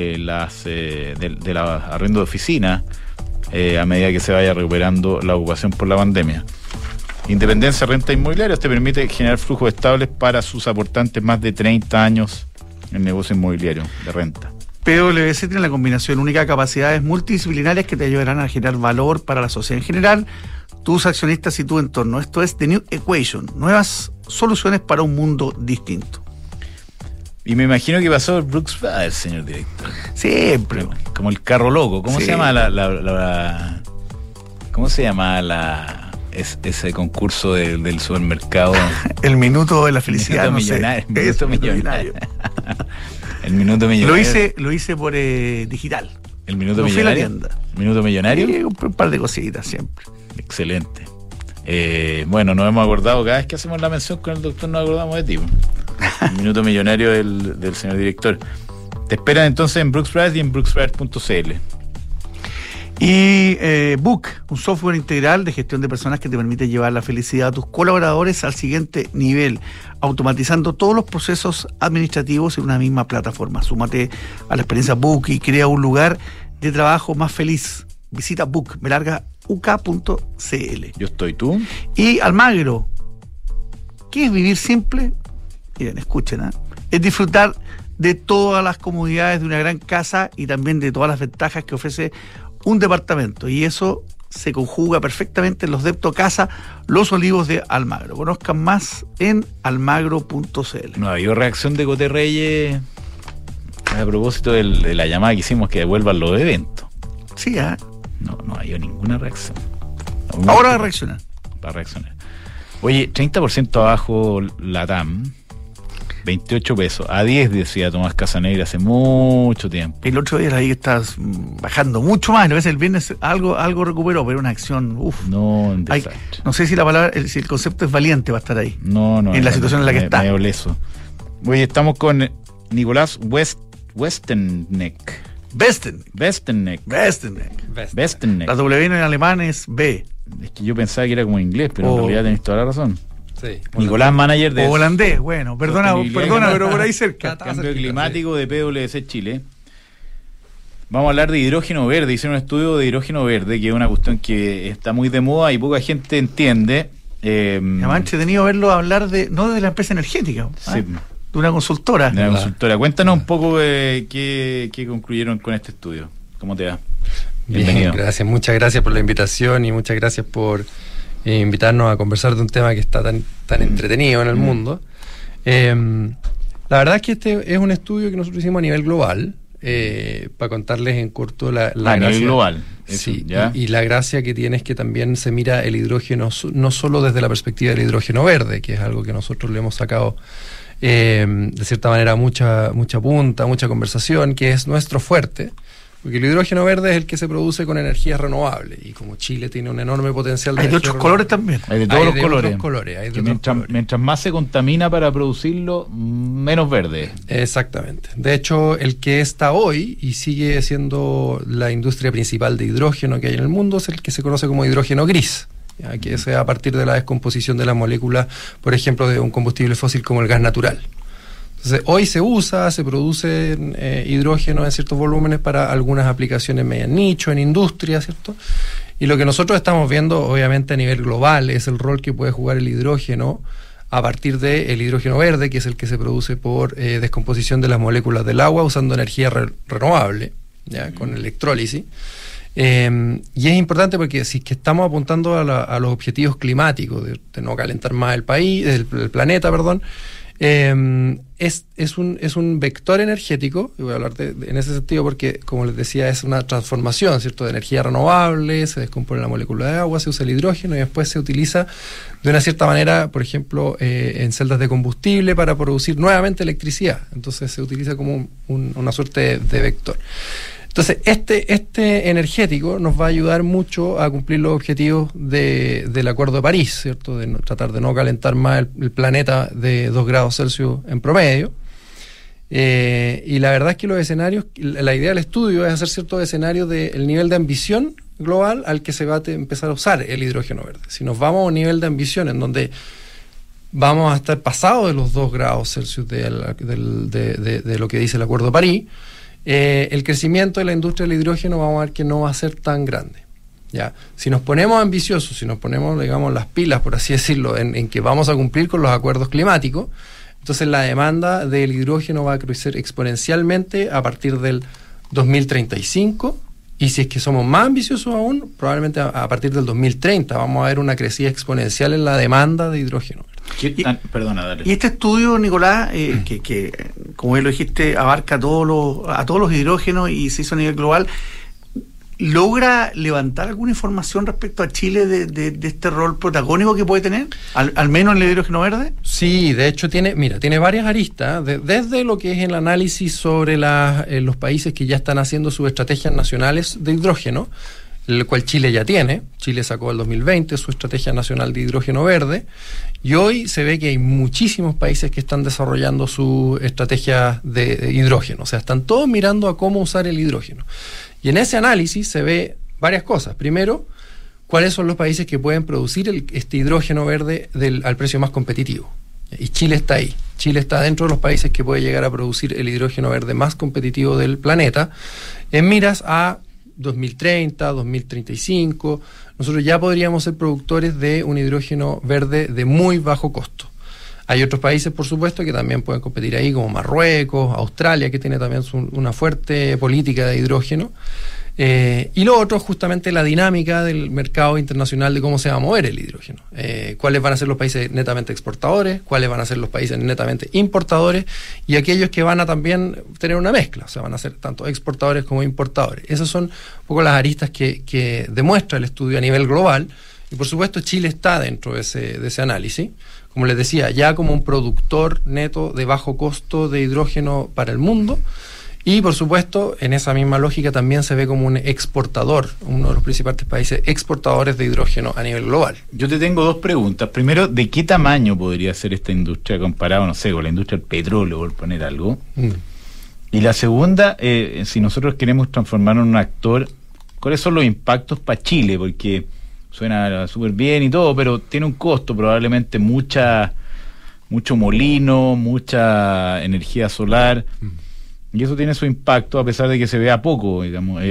la arriendo de oficina a medida que se vaya recuperando la ocupación por la pandemia. Independencia Renta Inmobiliaria te permite generar flujos estables para sus aportantes más de 30 años en negocio inmobiliario de renta. PwC tiene la combinación única de capacidades multidisciplinarias que te ayudarán a generar valor para la sociedad en general, tus accionistas y tu entorno. Esto es The New Equation, nuevas soluciones para un mundo distinto. Y me imagino que pasó el Brooks Brothers, señor director. Siempre. Como el carro loco. ¿Cómo Sí. se llama ¿cómo se llama ese concurso del supermercado? El minuto de la felicidad, Minuto no sé. millonario, minuto Eso, millonario. El minuto millonario. Lo hice por digital. El minuto No fui a la millonario. tienda. Minuto millonario. Sí, compré un par de cositas siempre. Excelente. Bueno, nos hemos acordado, cada vez que hacemos la mención con el doctor nos acordamos de ti. El minuto millonario del señor director. Te esperan entonces en Brooks Brothers y en brooksbrothers.cl. Y Book, un software integral de gestión de personas que te permite llevar la felicidad a tus colaboradores al siguiente nivel, automatizando todos los procesos administrativos en una misma plataforma. Súmate a la experiencia Book y crea un lugar de trabajo más feliz. Visita book.uk.cl. Yo estoy tú. Y Almagro, ¿qué es vivir simple? Miren, escuchen, es disfrutar de todas las comodidades de una gran casa y también de todas las ventajas que ofrece un departamento, y eso se conjuga perfectamente en los Depto Casa Los Olivos de Almagro. Conozcan más en almagro.cl. No ha habido reacción de Coté Reyes a propósito de la llamada que hicimos que devuelvan los eventos. Sí, No ha habido ninguna reacción. ahora va a reaccionar. Va a reaccionar. Oye, 30% abajo la TAM, 28 pesos. A 10 decía Tomás Casanegra hace mucho tiempo. El otro día ahí que estás bajando mucho más. A veces el viernes algo recuperó, pero una acción, No, un desastre. no sé si la palabra, si el concepto es valiente, va a estar ahí. No. En la situación en la que está. Medio leso. Oye, estamos con Nicolás Westenneck. Westenneck. La W en alemán es B. Es que yo pensaba que era como inglés, pero en realidad tenés toda la razón. Sí. Nicolás, manager de O holandés, bueno, perdona, Sostenibilidad pero por ahí cerca. Cambio Climático de PwC Chile. Vamos a hablar de hidrógeno verde. Hicieron un estudio de hidrógeno verde, que es una cuestión que está muy de moda y poca gente entiende. Me ha entretenido verlo hablar no de la empresa energética, Sí. de una consultora. De la consultora. Cuéntanos un poco qué concluyeron con este estudio. ¿Cómo te va? Bienvenido. Bien, gracias. Muchas gracias por la invitación y muchas gracias por invitarnos a conversar de un tema que está tan entretenido en el mundo. La verdad es que este es un estudio que nosotros hicimos a nivel global, para contarles en corto la a gracia. nivel global. Eso, Sí, ¿ya? y la gracia que tiene es que también se mira el hidrógeno no solo desde la perspectiva del hidrógeno verde, que es algo que nosotros le hemos sacado de cierta manera mucha punta, mucha conversación, que es nuestro fuerte, porque el hidrógeno verde es el que se produce con energías renovables, y como Chile tiene un enorme potencial de Hay de energía otros colores también. Hay de todos los colores. otros colores, hay de Que otros colores. mientras más se contamina para producirlo, menos verde. Exactamente. De hecho, el que está hoy y sigue siendo la industria principal de hidrógeno que hay en el mundo es el que se conoce como hidrógeno gris, ya, que es a partir de la descomposición de las moléculas, por ejemplo, de un combustible fósil como el gas natural. Entonces, hoy se produce hidrógeno en ciertos volúmenes para algunas aplicaciones media nicho, en industria, ¿cierto? Y lo que nosotros estamos viendo, obviamente, a nivel global, es el rol que puede jugar el hidrógeno a partir del hidrógeno verde, que es el que se produce por descomposición de las moléculas del agua usando energía renovable, ¿ya? Con electrólisis. Y es importante porque si es que estamos apuntando a los objetivos climáticos de no calentar más el planeta, perdón, es un vector energético, y voy a hablar en ese sentido porque, como les decía, es una transformación, ¿cierto?, de energía renovable, se descompone la molécula de agua, se usa el hidrógeno y después se utiliza de una cierta manera, por ejemplo, en celdas de combustible para producir nuevamente electricidad. Entonces se utiliza como una suerte de vector. Entonces, este energético nos va a ayudar mucho a cumplir los objetivos del Acuerdo de París, ¿cierto? De tratar de no calentar más el planeta de 2 grados Celsius en promedio. Y la verdad es que los escenarios, la idea del estudio es hacer ciertos escenarios del nivel de ambición global al que se va a empezar a usar el hidrógeno verde. Si nos vamos a un nivel de ambición en donde vamos a estar pasados de los 2 grados Celsius de lo que dice el Acuerdo de París, el crecimiento de la industria del hidrógeno vamos a ver que no va a ser tan grande. ¿Ya? Si nos ponemos ambiciosos, si nos ponemos, digamos, las pilas, por así decirlo, en que vamos a cumplir con los acuerdos climáticos, entonces la demanda del hidrógeno va a crecer exponencialmente a partir del 2035, y si es que somos más ambiciosos aún, probablemente a partir del 2030 vamos a ver una crecida exponencial en la demanda de hidrógeno. Perdona, dale. Y este estudio, Nicolás, que como bien lo dijiste, abarca a todos los hidrógenos y se hizo a nivel global, ¿logra levantar alguna información respecto a Chile de este rol protagónico que puede tener, al menos en el hidrógeno verde? Sí, de hecho tiene varias aristas, desde lo que es el análisis sobre los países que ya están haciendo sus estrategias nacionales de hidrógeno, el cual Chile ya tiene. Chile sacó el 2020 su estrategia nacional de hidrógeno verde, y hoy se ve que hay muchísimos países que están desarrollando su estrategia de hidrógeno, o sea, están todos mirando a cómo usar el hidrógeno. Y en ese análisis se ve varias cosas. Primero, cuáles son los países que pueden producir este hidrógeno verde al precio más competitivo. Y Chile está ahí. Chile está dentro de los países que puede llegar a producir el hidrógeno verde más competitivo del planeta, en miras a 2030, 2035, nosotros ya podríamos ser productores de un hidrógeno verde de muy bajo costo. Hay otros países, por supuesto, que también pueden competir ahí, como Marruecos, Australia, que tiene también una fuerte política de hidrógeno. Y lo otro, justamente la dinámica del mercado internacional de cómo se va a mover el hidrógeno. Cuáles van a ser los países netamente exportadores, cuáles van a ser los países netamente importadores, y aquellos que van a también tener una mezcla, o sea, van a ser tanto exportadores como importadores. Esas son un poco las aristas que demuestra el estudio a nivel global, y por supuesto Chile está dentro de ese análisis. Como les decía, ya como un productor neto de bajo costo de hidrógeno para el mundo. Y por supuesto, en esa misma lógica también se ve como un exportador, uno de los principales países exportadores de hidrógeno a nivel global. Yo te tengo 2 preguntas. Primero, ¿de qué tamaño podría ser esta industria comparado, no sé, con la industria del petróleo, por poner algo? Y la segunda, si nosotros queremos transformarnos en un actor, ¿cuáles son los impactos para Chile? Porque suena súper bien y todo, pero tiene un costo, probablemente mucho molino, mucha energía solar. Y eso tiene su impacto a pesar de que se vea poco, digamos.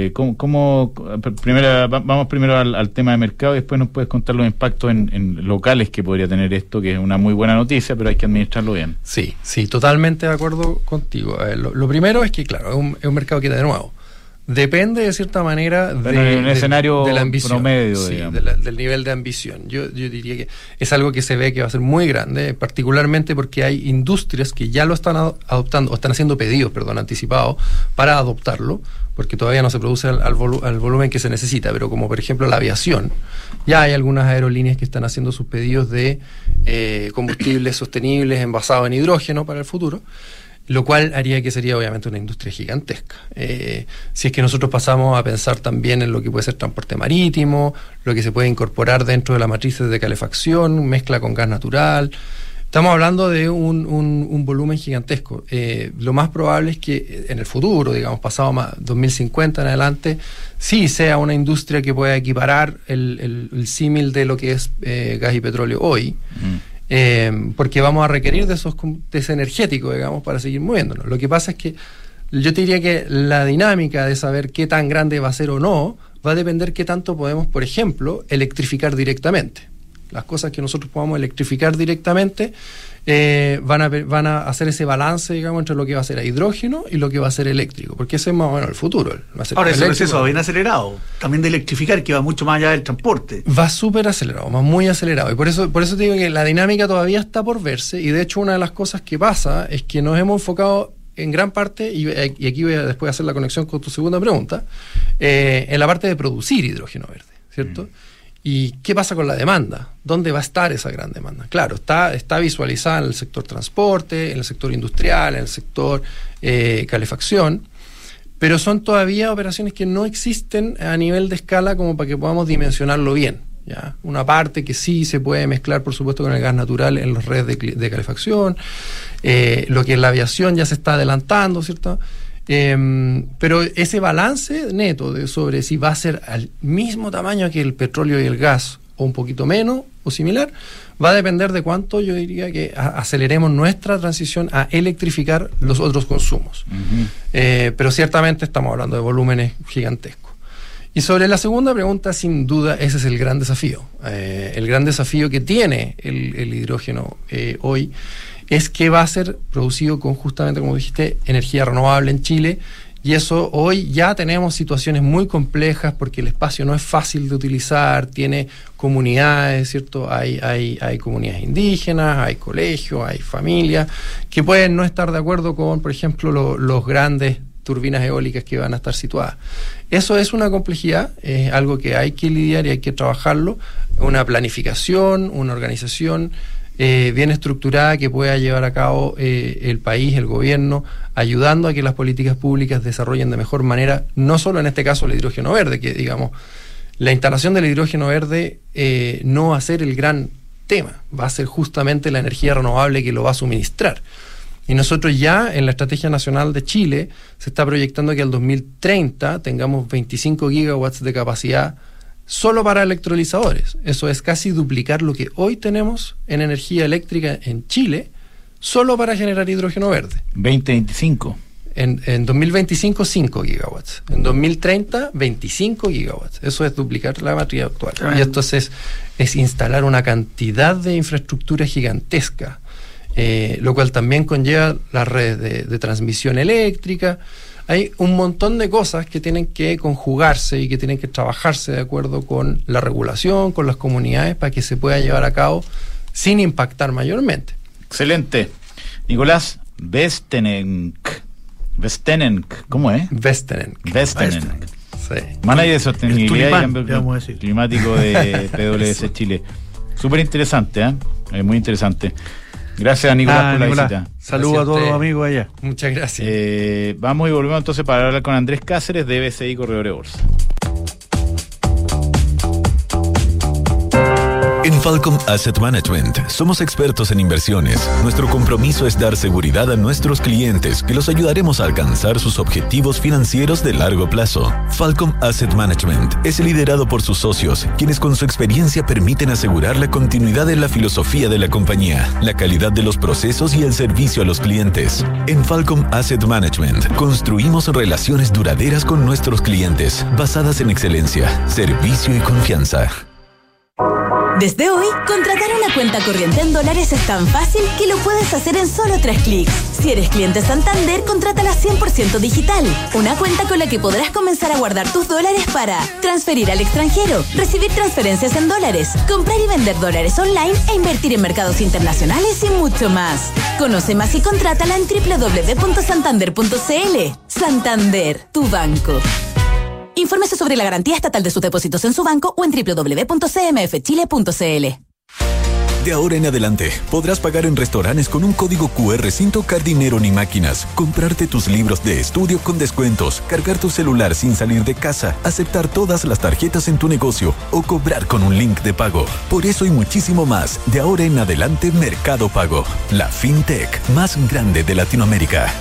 Vamos primero al tema de mercado y después nos puedes contar los impactos en locales que podría tener esto, que es una muy buena noticia, pero hay que administrarlo bien. Sí, totalmente de acuerdo contigo. Lo primero es que, claro, es un mercado que, de nuevo, depende de cierta manera de escenario de la ambición, promedio, sí, digamos. del nivel de ambición. Yo diría que es algo que se ve que va a ser muy grande, particularmente porque hay industrias que ya lo están adoptando, o están haciendo pedidos, anticipados, para adoptarlo, porque todavía no se produce al volumen que se necesita, pero como por ejemplo la aviación, ya hay algunas aerolíneas que están haciendo sus pedidos de combustibles sostenibles envasados en hidrógeno para el futuro, lo cual haría que sería obviamente una industria gigantesca. Si es que nosotros pasamos a pensar también en lo que puede ser transporte marítimo, lo que se puede incorporar dentro de la matriz de calefacción, mezcla con gas natural, estamos hablando de un volumen gigantesco. Lo más probable es que en el futuro, digamos, pasado 2050 en adelante, sí sea una industria que pueda equiparar el símil de lo que es gas y petróleo hoy. Porque vamos a requerir de ese energético, digamos, para seguir moviéndonos. Lo que pasa es que yo te diría que la dinámica de saber qué tan grande va a ser o no va a depender qué tanto podemos, por ejemplo, electrificar directamente. las cosas que nosotros podamos electrificar directamente, van a hacer ese balance, digamos, entre lo que va a ser a hidrógeno y lo que va a ser eléctrico, porque ese es más o menos el futuro. Ahora, ese proceso va bien acelerado, también de electrificar, que va mucho más allá del transporte. Va súper acelerado, muy acelerado, y por eso te digo que la dinámica todavía está por verse, y de hecho una de las cosas que pasa es que nos hemos enfocado en gran parte, y aquí voy a después hacer la conexión con tu segunda pregunta, en la parte de producir hidrógeno verde, ¿cierto? ¿Y qué pasa con la demanda? ¿Dónde va a estar esa gran demanda? Claro, está visualizada en el sector transporte, en el sector industrial, en el sector calefacción, pero son todavía operaciones que no existen a nivel de escala como para que podamos dimensionarlo bien, ¿ya? Una parte que sí se puede mezclar, por supuesto, con el gas natural en las redes de calefacción, lo que en la aviación ya se está adelantando, ¿cierto? Pero ese balance neto sobre si va a ser al mismo tamaño que el petróleo y el gas, o un poquito menos, o similar, va a depender de cuánto, yo diría, que aceleremos nuestra transición a electrificar los otros consumos. Pero ciertamente estamos hablando de volúmenes gigantescos. Y sobre la segunda pregunta, sin duda, ese es el gran desafío. El gran desafío que tiene el hidrógeno hoy es que va a ser producido con, justamente como dijiste, energía renovable en Chile, y eso hoy ya tenemos situaciones muy complejas porque el espacio no es fácil de utilizar, tiene comunidades, ¿cierto? Hay comunidades indígenas, hay colegios, hay familias que pueden no estar de acuerdo con, por ejemplo, los grandes turbinas eólicas que van a estar situadas. Eso es una complejidad, es algo que hay que lidiar y hay que trabajarlo, una planificación, una organización bien estructurada que pueda llevar a cabo el país, el gobierno, ayudando a que las políticas públicas desarrollen de mejor manera, no solo en este caso el hidrógeno verde, que digamos, la instalación del hidrógeno verde no va a ser el gran tema, va a ser justamente la energía renovable que lo va a suministrar. Y nosotros ya en la Estrategia Nacional de Chile se está proyectando que al 2030 tengamos 25 gigawatts de capacidad solo para electrolizadores. Eso es casi duplicar lo que hoy tenemos en energía eléctrica en Chile, solo para generar hidrógeno verde. 2025. En 2025, 5 gigawatts. En 2030, 25 gigawatts. Eso es duplicar la matriz actual. Y esto es instalar una cantidad de infraestructura gigantesca, lo cual también conlleva las redes de transmisión eléctrica. Hay un montón de cosas que tienen que conjugarse y que tienen que trabajarse de acuerdo con la regulación, con las comunidades, para que se pueda llevar a cabo sin impactar mayormente. Excelente. Nicolás Vestenenk, ¿cómo es? Vestenenk. Sí. Manager de sostenibilidad y cambio vamos a decir. climático de PwC Chile. Súper interesante, muy interesante. Gracias, Nicolás, por la visita. Saludos a todos los amigos allá. Muchas gracias. Vamos y volvemos entonces para hablar con Andrés Cáceres de BCI Corredor de Bolsa. En Falcom Asset Management somos expertos en inversiones. Nuestro compromiso es dar seguridad a nuestros clientes, que los ayudaremos a alcanzar sus objetivos financieros de largo plazo. Falcom Asset Management es liderado por sus socios, quienes con su experiencia permiten asegurar la continuidad en la filosofía de la compañía, la calidad de los procesos y el servicio a los clientes. En Falcom Asset Management construimos relaciones duraderas con nuestros clientes, basadas en excelencia, servicio y confianza. Desde hoy, contratar una cuenta corriente en dólares es tan fácil que lo puedes hacer en solo 3 clics. Si eres cliente Santander, contrátala 100% digital. Una cuenta con la que podrás comenzar a guardar tus dólares para transferir al extranjero, recibir transferencias en dólares, comprar y vender dólares online e invertir en mercados internacionales y mucho más. Conoce más y contrátala en www.santander.cl. Santander, tu banco. Infórmese sobre la garantía estatal de sus depósitos en su banco o en www.cmfchile.cl. De ahora en adelante, podrás pagar en restaurantes con un código QR sin tocar dinero ni máquinas, comprarte tus libros de estudio con descuentos, cargar tu celular sin salir de casa, aceptar todas las tarjetas en tu negocio o cobrar con un link de pago. Por eso y muchísimo más, de ahora en adelante Mercado Pago, la fintech más grande de Latinoamérica.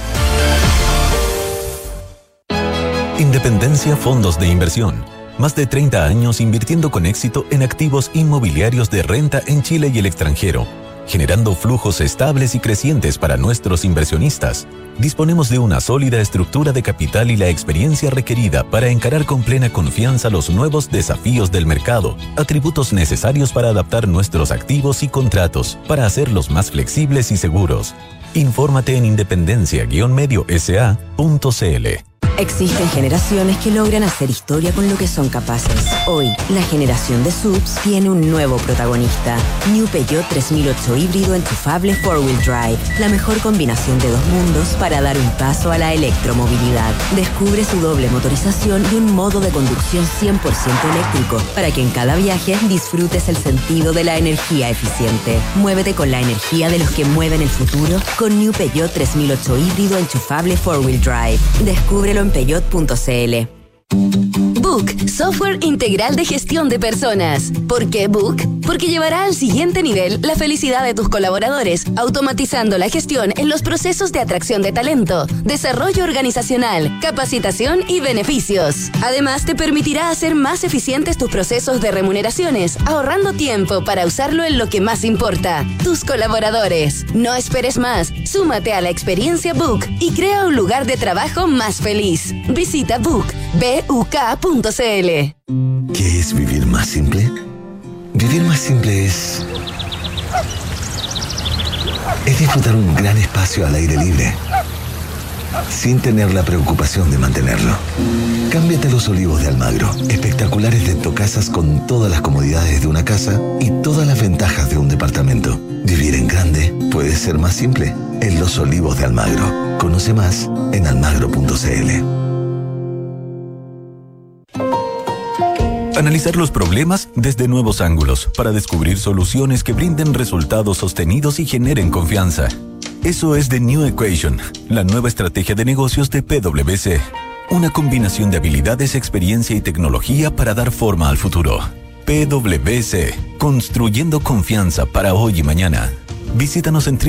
Independencia Fondos de Inversión. Más de 30 años invirtiendo con éxito en activos inmobiliarios de renta en Chile y el extranjero. generando flujos estables y crecientes para nuestros inversionistas. Disponemos de una sólida estructura de capital y la experiencia requerida para encarar con plena confianza los nuevos desafíos del mercado, atributos necesarios para adaptar nuestros activos y contratos, para hacerlos más flexibles y seguros. Infórmate en independencia-mediosa.cl. Existen generaciones que logran hacer historia con lo que son capaces. Hoy, la generación de SUVs tiene un nuevo protagonista. New Peugeot 3008 híbrido enchufable 4-wheel drive. La mejor combinación de dos mundos para dar un paso a la electromovilidad. Descubre su doble motorización y un modo de conducción 100% eléctrico para que en cada viaje disfrutes el sentido de la energía eficiente. Muévete con la energía de los que mueven el futuro con New Peugeot 3008 híbrido enchufable 4-wheel drive. Descúbrelo en peugeot.cl. Book, software integral de gestión de personas. ¿Por qué Book? Porque llevará al siguiente nivel la felicidad de tus colaboradores, automatizando la gestión en los procesos de atracción de talento, desarrollo organizacional, capacitación y beneficios. Además, te permitirá hacer más eficientes tus procesos de remuneraciones, ahorrando tiempo para usarlo en lo que más importa, tus colaboradores. No esperes más, súmate a la experiencia Book y crea un lugar de trabajo más feliz. Visita Book, BUK.cl. ¿Qué es vivir más simple? Vivir más simple es disfrutar un gran espacio al aire libre, sin tener la preocupación de mantenerlo. Cámbiate a los Olivos de Almagro, espectaculares dentocasas con todas las comodidades de una casa y todas las ventajas de un departamento. Vivir en grande puede ser más simple en Los Olivos de Almagro. Conoce más en almagro.cl. Analizar los problemas desde nuevos ángulos para descubrir soluciones que brinden resultados sostenidos y generen confianza. Eso es The New Equation, la nueva estrategia de negocios de PwC. Una combinación de habilidades, experiencia y tecnología para dar forma al futuro. PwC, construyendo confianza para hoy y mañana. Visítanos en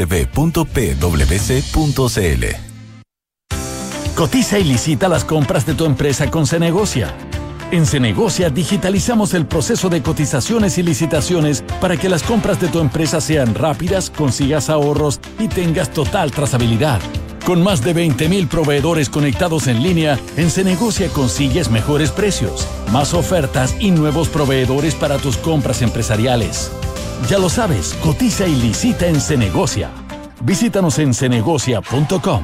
www.pwc.cl. Cotiza y licita las compras de tu empresa con Cenegocia. En Cenegocia digitalizamos el proceso de cotizaciones y licitaciones para que las compras de tu empresa sean rápidas, consigas ahorros y tengas total trazabilidad. Con más de 20,000 proveedores conectados en línea, en Cenegocia consigues mejores precios, más ofertas y nuevos proveedores para tus compras empresariales. Ya lo sabes, cotiza y licita en Cenegocia. Visítanos en cenegocia.com.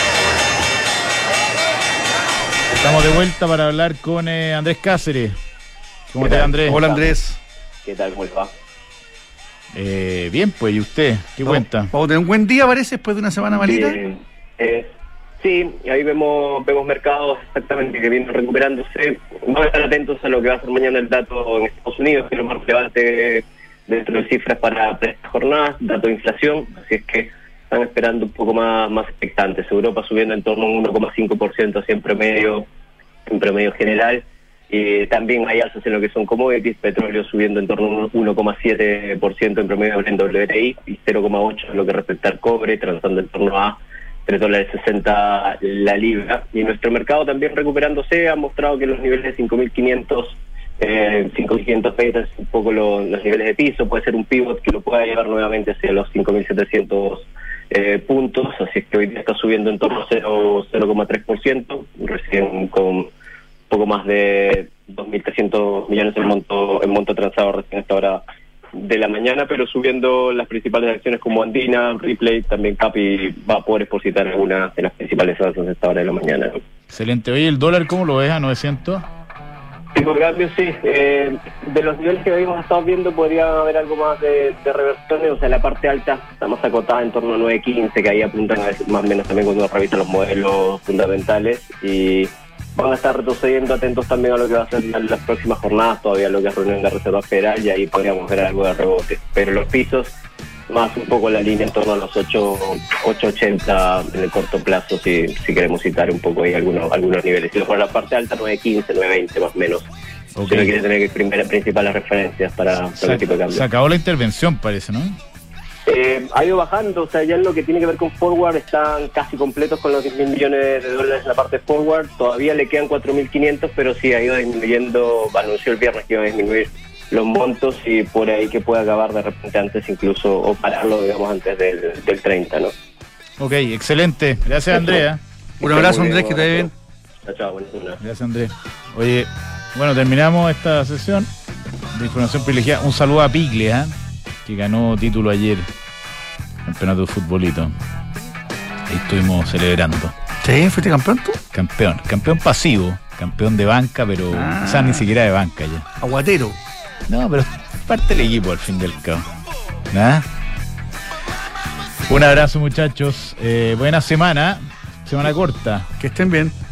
Estamos de vuelta para hablar con Andrés Cáceres. ¿Cómo te va, Andrés? Hola, Andrés. ¿Qué tal? ¿Cómo les va? Bien, pues, ¿y usted? ¿Qué cuenta? Vamos a tener un buen día, parece, después de una semana malita. Sí, ahí vemos mercados exactamente que vienen recuperándose. Vamos a estar atentos a lo que va a ser mañana el dato en Estados Unidos, que es lo más relevante dentro de cifras para esta jornada, dato de inflación, así es que están esperando un poco más expectantes. Europa subiendo en torno a un 1,5% así en promedio general. También hay alzas en lo que son commodities, petróleo subiendo en torno a un 1,7% en promedio en WTI y 0,8% en lo que respecta al cobre, transando en torno a $3.60 la libra. Y nuestro mercado también recuperándose, ha mostrado que los niveles de 5.500 es un poco los niveles de piso, puede ser un pivot que lo pueda llevar nuevamente hacia los 5.700 puntos, así es que hoy día está subiendo en torno a 0,3%, recién con poco más de 2.300 millones en monto transado recién a esta hora de la mañana, pero subiendo las principales acciones como Andina, Ripley, también Capi va a poder expositar algunas de las principales alzas a esta hora de la mañana. Excelente. Oye, ¿el dólar cómo lo ves a 900? Tipo de cambio, sí. De los niveles que habíamos estado viendo podría haber algo más de reversiones, o sea, la parte alta está más acotada en torno a 9.15, que ahí apuntan a veces más o menos también cuando uno revisa los modelos fundamentales, y van a estar retrocediendo, atentos también a lo que va a ser las próximas jornadas, todavía lo que es reunión de la Reserva Federal, y ahí podríamos ver algo de rebote. Pero los pisos, más un poco la línea en torno a los 8.80 en el corto plazo, si queremos citar un poco ahí algunos niveles. Y por la parte alta, 9.15, 9.20 más o menos. Okay. Si no quiere tener que principales referencias para el tipo de cambio. Se acabó la intervención, parece, ¿no? Ha ido bajando, o sea, ya en lo que tiene que ver con forward están casi completos con los 10.000 millones de dólares en la parte forward. Todavía le quedan 4.500, pero sí ha ido disminuyendo. Anunció el viernes que iba a disminuir los montos y por ahí que pueda acabar de repente antes incluso, o pararlo, digamos, antes del 30, ¿no? Ok, excelente. Gracias, Andrea. Un abrazo, Andrés, que te vaya bien. Chao, buenas noches. Gracias, Andrés. Oye, bueno, terminamos esta sesión de información privilegiada. Un saludo a Piglia, que ganó título ayer, campeonato de futbolito. Ahí estuvimos celebrando. ¿Sí? ¿Fuiste campeón tú? Campeón pasivo, campeón de banca, pero quizás ni siquiera de banca ya. Aguatero. No, pero parte del equipo al fin del cabo. ¿Nada? Un abrazo, muchachos. Buena semana corta. Que estén bien.